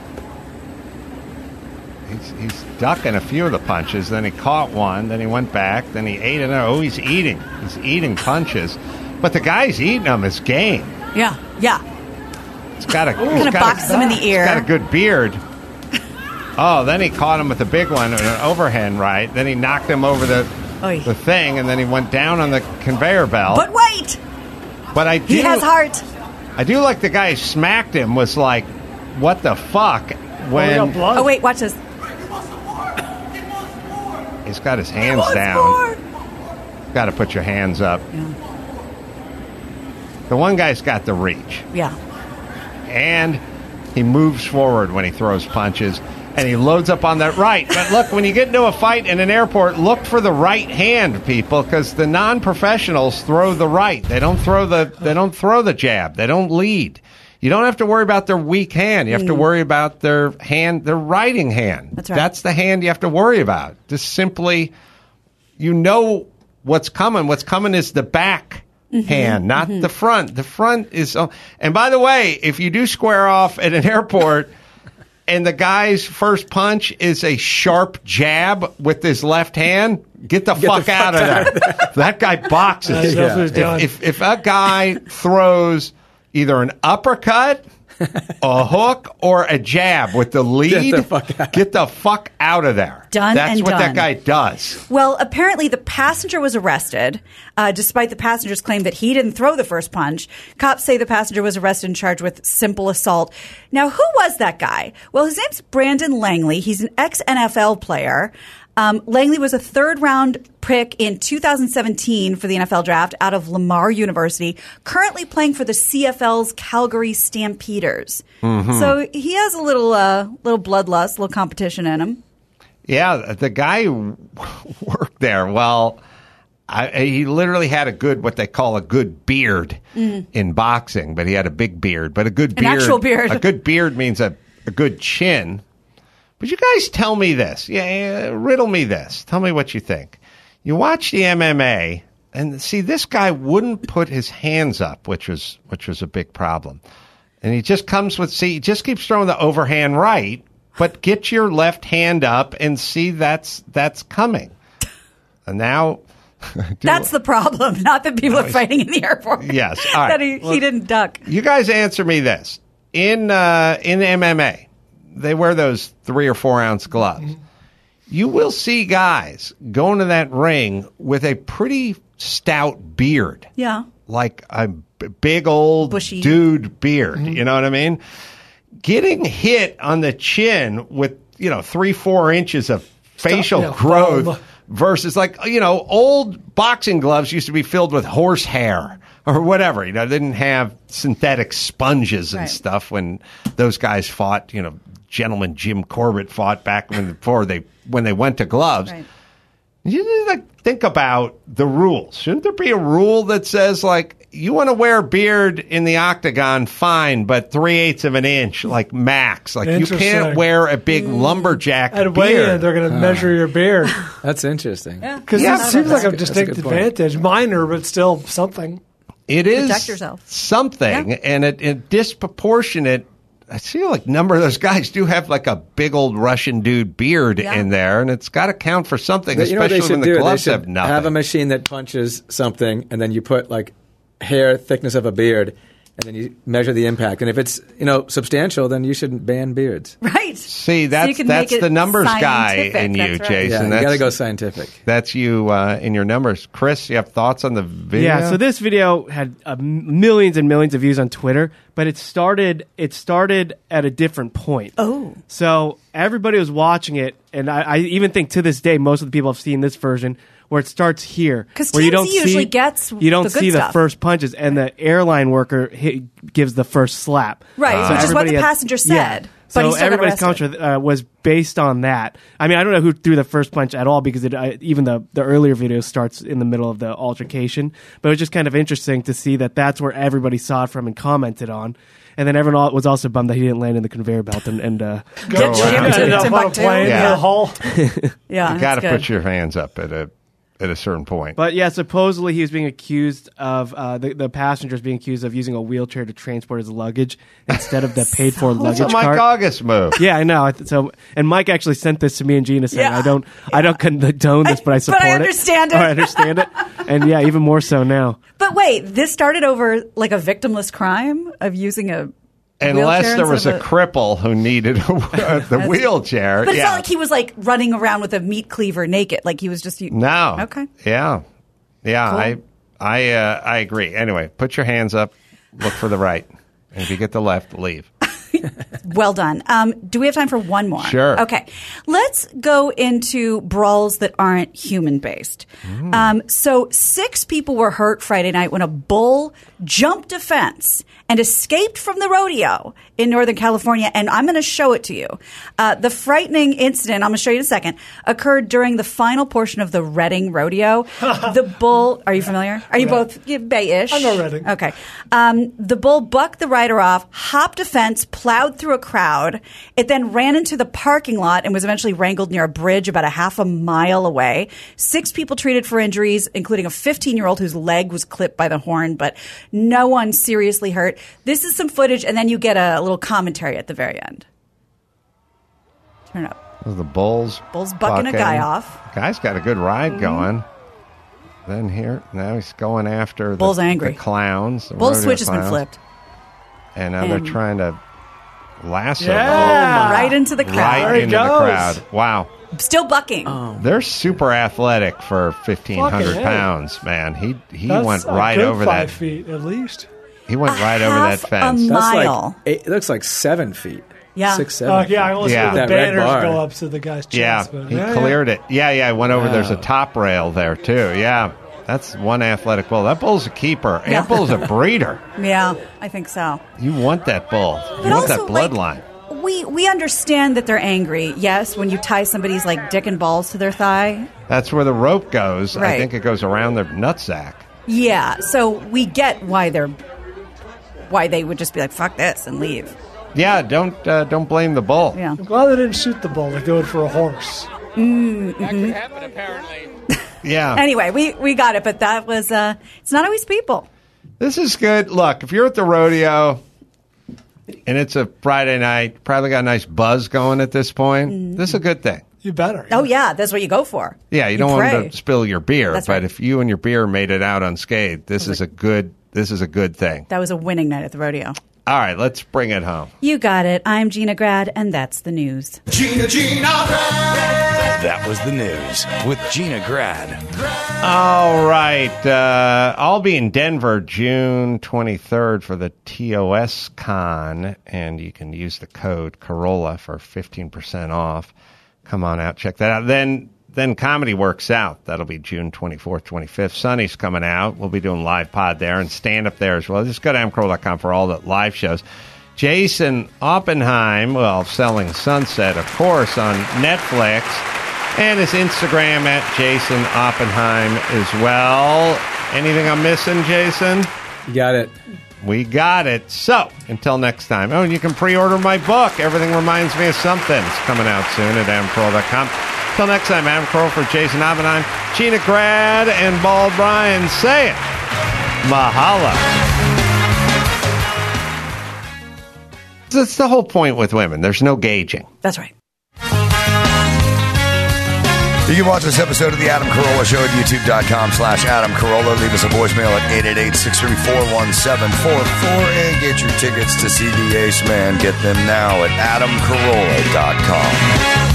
He's, he's ducking a few of the punches. Then he caught one. Then he went back. Then he ate another. Oh, he's eating. He's eating punches. But the guy's eating them is game. Yeah, yeah. He's got a. Kind he's of got boxes a, him in the ear. He's got a good beard. Oh, then he caught him with a big one, an overhand right. Then he knocked him over the Oy. the thing, and then he went down on the conveyor belt. But wait, But I do, he has heart. I do like the guy who smacked him was like, "What the fuck?" When Oh, we got blood. Oh, wait, watch this. he's got his hands Once down. more. Got to put your hands up. Yeah. The one guy's got the reach. Yeah. And he moves forward when he throws punches, and he loads up on that right. But look, when you get into a fight in an airport, look for the right hand, people, because the non-professionals throw the right. They don't throw the they don't throw the jab. They don't lead. You don't have to worry about their weak hand. You have mm. to worry about their hand, their writing hand. That's right. That's the hand you have to worry about. Just simply, you know what's coming. What's coming is the back mm-hmm. hand, not mm-hmm. the front. The front is... Uh, and by the way, if you do square off at an airport... and the guy's first punch is a sharp jab with his left hand, get the, get fuck, the fuck out, out of there. there. That guy boxes. Yeah. If, if, if a guy throws either an uppercut, a hook, or a jab with the lead, get the fuck out, get the fuck out of there. Done That's and what done. that guy does. Well, apparently the passenger was arrested, uh, despite the passenger's claim that he didn't throw the first punch. Cops say the passenger was arrested and charged with simple assault. Now, who was that guy? Well, his name's Brandon Langley. He's an ex-N F L player. Um, Langley was a third-round pick in two thousand seventeen for the N F L draft out of Lamar University, currently playing for the C F L's Calgary Stampeders. Mm-hmm. So he has a little uh, little bloodlust, a little competition in him. Yeah, the guy who worked there, well, I, he literally had a good, what they call a good beard mm. in boxing, but he had a big beard. But a good beard, an actual beard. A good beard means a, a good chin. But you guys tell me this. Yeah, yeah, riddle me this. Tell me what you think. You watch the M M A, and see, this guy wouldn't put his hands up, which was which was a big problem. And he just comes with, see, he just keeps throwing the overhand right, but get your left hand up and see that's that's coming. And now... That's the problem, not that people are fighting in the airport. Yes. All right. that he, well, he didn't duck. You guys answer me this. In uh, in M M A, they wear those three or four ounce gloves. You will see guys go into that ring with a pretty stout beard. Yeah. Like a b- big old bushy dude beard. Mm-hmm. You know what I mean? Getting hit on the chin with, you know, three, four inches of facial Stop, yeah, growth bomb. versus like, you know, old boxing gloves used to be filled with horse hair or whatever. You know, they didn't have synthetic sponges and right. stuff when those guys fought, you know, gentleman Jim Corbett fought back when before they when they went to gloves. Right. You need to like, think about the rules. Shouldn't there be a rule that says, like, you want to wear a beard in the octagon, fine, but three-eighths of an inch, like max. Like, you can't wear a big lumberjack At beard. weigh-in, they're going to Uh, measure your beard. That's interesting. Because Yeah. it seems like a That's a distinct good point. advantage. Minor, but still something. It is Protect yourself. something, Yeah. and it, it disproportionate. I feel like a number of those guys do have like a big old Russian dude beard Yeah. in there, and it's got to count for something, You know what they especially should when the do? They gloves should have nothing. have a machine that punches something, and then you put like hair thickness of a beard, and then you measure the impact. And if it's, you know, substantial, then you shouldn't ban beards. Right. See, So that's you can that's make it the numbers guy scientific. in you, That's right. Jason. Yeah, you that's, got to go scientific. That's you uh, in your numbers. Chris, you have thoughts on the video? Yeah, so this video had uh, m- millions and millions of views on Twitter, but it started it started at a different point. Oh. So everybody was watching it, and I, I even think to this day most of the people have seen this version where it starts here. 'Cause where you T M don't Z usually see, gets you don't the good see the stuff. first punches, and the airline worker hit, gives the first slap. Right, So which is what everybody the had- passenger said. Yeah. But he So still got everybody's arrested. counter uh, was based on that. I mean, I don't know who threw the first punch at all because it, I, even the, the earlier video starts in the middle of the altercation. But it was just kind of interesting to see that that's where everybody saw it from and commented on. And then everyone al- was also bummed that he didn't land in the conveyor belt and, and uh, Get around. jammed Ended in up on a Timbuktu. plane Yeah. in the hall. Yeah, you got to that's good. put your hands up at a at a certain point. But yeah, supposedly he was being accused of uh, the the passengers being accused of using a wheelchair to transport his luggage instead of the paid for That's luggage a Mike cart. August move. Yeah, I know. I th- So, and Mike actually sent this to me and Gina saying, Yeah. "I don't, I don't condone this, but I support I it. understand it. Or I understand it." And yeah, even more so now. But wait, this started over like a victimless crime of using a Unless wheelchair there was instead a of cripple who needed a, the wheelchair. But it's yeah. not like he was like running around with a meat cleaver naked. Like he was just No. Okay. Yeah. Yeah. Cool. I I uh, I agree. Anyway, put your hands up. Look for the right, and if you get the left, leave. Well done. Um, do we have time for one more? Sure. Okay. Let's go into brawls that aren't human-based. Mm. Um, so six people were hurt Friday night when a bull jumped a fence and escaped from the rodeo in Northern California, and I'm going to show it to you. Uh, the frightening incident, I'm going to show you in a second, occurred during the final portion of the Redding Rodeo. The bull, are you familiar? Are you yeah. both yeah, Bay-ish? I know Redding. Okay. Um, the bull bucked the rider off, hopped a fence, plowed through a crowd. It then ran into the parking lot and was eventually wrangled near a bridge about a half a mile away. Six people treated for injuries, including a fifteen-year-old whose leg was clipped by the horn, but no one seriously hurt. This is some footage, and then you get a little commentary at the very end. Turn it up. The Bulls. Bulls bucking, bucking a guy off. Guy's got a good ride mm-hmm. going. Then here, now he's going after the, Bull's angry. the clowns. The Bull's switch has been flipped. And now and they're trying to lasso yeah. the bull. Right into the crowd. Right there he into goes. the crowd. Wow. Still bucking. Oh. They're super athletic for fifteen hundred pounds, man. He he That's went a right good over five that. feet at least. He went a right over that fence. A That's mile. like eight, it looks like seven feet. Yeah. Six, seven. Oh, yeah, I almost Yeah. yeah. the That red banners bar. go up to the guy's chest. Yeah, but, he yeah, cleared yeah. it. Yeah, yeah, went over. Wow. There's a top rail there, too. Yeah, that's one athletic bull. That bull's a keeper. Yeah. That bull's a breeder. Yeah, I think so. You want that bull. You But want that also, like, bloodline. We we understand that they're angry. Yes, when you tie somebody's like dick and balls to their thigh. That's where the rope goes. Right. I think it goes around their nutsack. Yeah, so we get why they're why they would just be like fuck this and leave. Yeah, don't uh, don't blame the bull. Yeah. I'm glad they didn't shoot the bull. They do it for a horse. Mm-hmm. That could happen, apparently. Yeah. Anyway, we, we got it, but that was uh, it's not always people. This is good. Look, if you're at the rodeo and it's a Friday night, probably got a nice buzz going at this point. Mm-hmm. This is a good thing. You better. Oh yeah, that's what you go for. Yeah, you, you don't pray. want to spill your beer, That's but right. if you and your beer made it out unscathed, this is a good this is a good thing. That was a winning night at the rodeo. All right, let's bring it home. You got it. I'm Gina Grad, and that's the news. Gina, Gina Grad. That was the news with Gina Grad. All right. Uh, I'll be in Denver June twenty-third for the T O S Con, and you can use the code Corolla for fifteen percent off. Come on out, check that out. Then then Comedy Works Out. That'll be June twenty-fourth, twenty-fifth. Sonny's coming out. We'll be doing live pod there and stand-up there as well. Just go to adam carolla dot com for all the live shows. Jason Oppenheim, well, Selling Sunset, of course, on Netflix. And his Instagram at Jason Oppenheim as well. Anything I'm missing, Jason? You got it. We got it. So, until next time. Oh, and you can pre-order my book, Everything Reminds Me of Something. It's coming out soon at adam carolla dot com. Until next time, Adam Carolla for Jason Oppenheim, Gina Grad, and Bald Brian. Say it. Mahala. That's the whole point with women. There's no gauging. That's right. You can watch this episode of The Adam Carolla Show at youtube.com slash Adam Carolla. Leave us a voicemail at eight eight eight, six three four, one seven four four and get your tickets to see the Ace Man. Get them now at adam carolla dot com.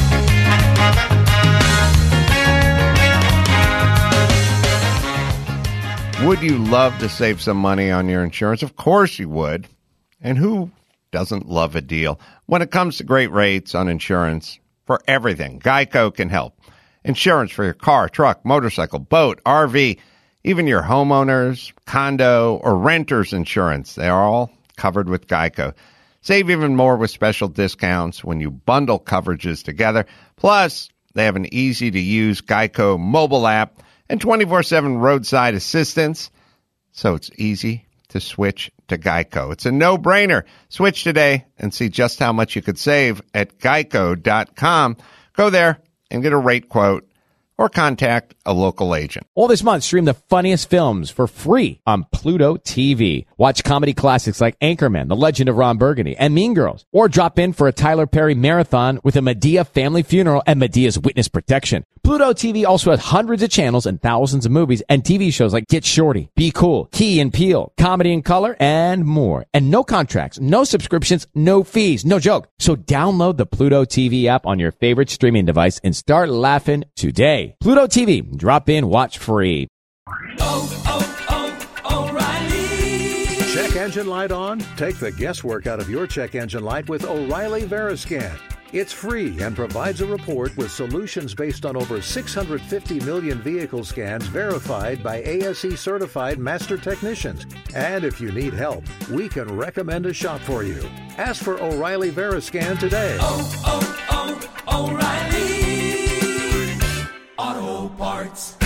Would you love to save some money on your insurance? Of course you would. And who doesn't love a deal? When it comes to great rates on insurance for everything, Geico can help. Insurance for your car, truck, motorcycle, boat, R V, even your homeowners, condo, or renter's insurance. They are all covered with Geico. Save even more with special discounts when you bundle coverages together. Plus, they have an easy-to-use Geico mobile app and twenty-four seven roadside assistance, so it's easy to switch to Geico. It's a no-brainer. Switch today and see just how much you could save at geico dot com. Go there and get a rate quote or contact a local agent. All this month, stream the funniest films for free on Pluto T V. Watch comedy classics like Anchorman, The Legend of Ron Burgundy, and Mean Girls. Or drop in for a Tyler Perry marathon with a Medea family funeral and Medea's witness protection. Pluto T V also has hundreds of channels and thousands of movies and T V shows like Get Shorty, Be Cool, Key and Peele, Comedy in Color, and more. And no contracts, no subscriptions, no fees, no joke. So download the Pluto T V app on your favorite streaming device and start laughing today. Pluto T V. Drop in, watch free. Oh, oh, oh, O'Reilly. Check engine light on? Take the guesswork out of your check engine light with O'Reilly Veriscan. It's free and provides a report with solutions based on over six hundred fifty million vehicle scans verified by A S E certified master technicians. And if you need help, we can recommend a shop for you. Ask for O'Reilly Veriscan today. Oh, oh, oh, O'Reilly Auto Parts.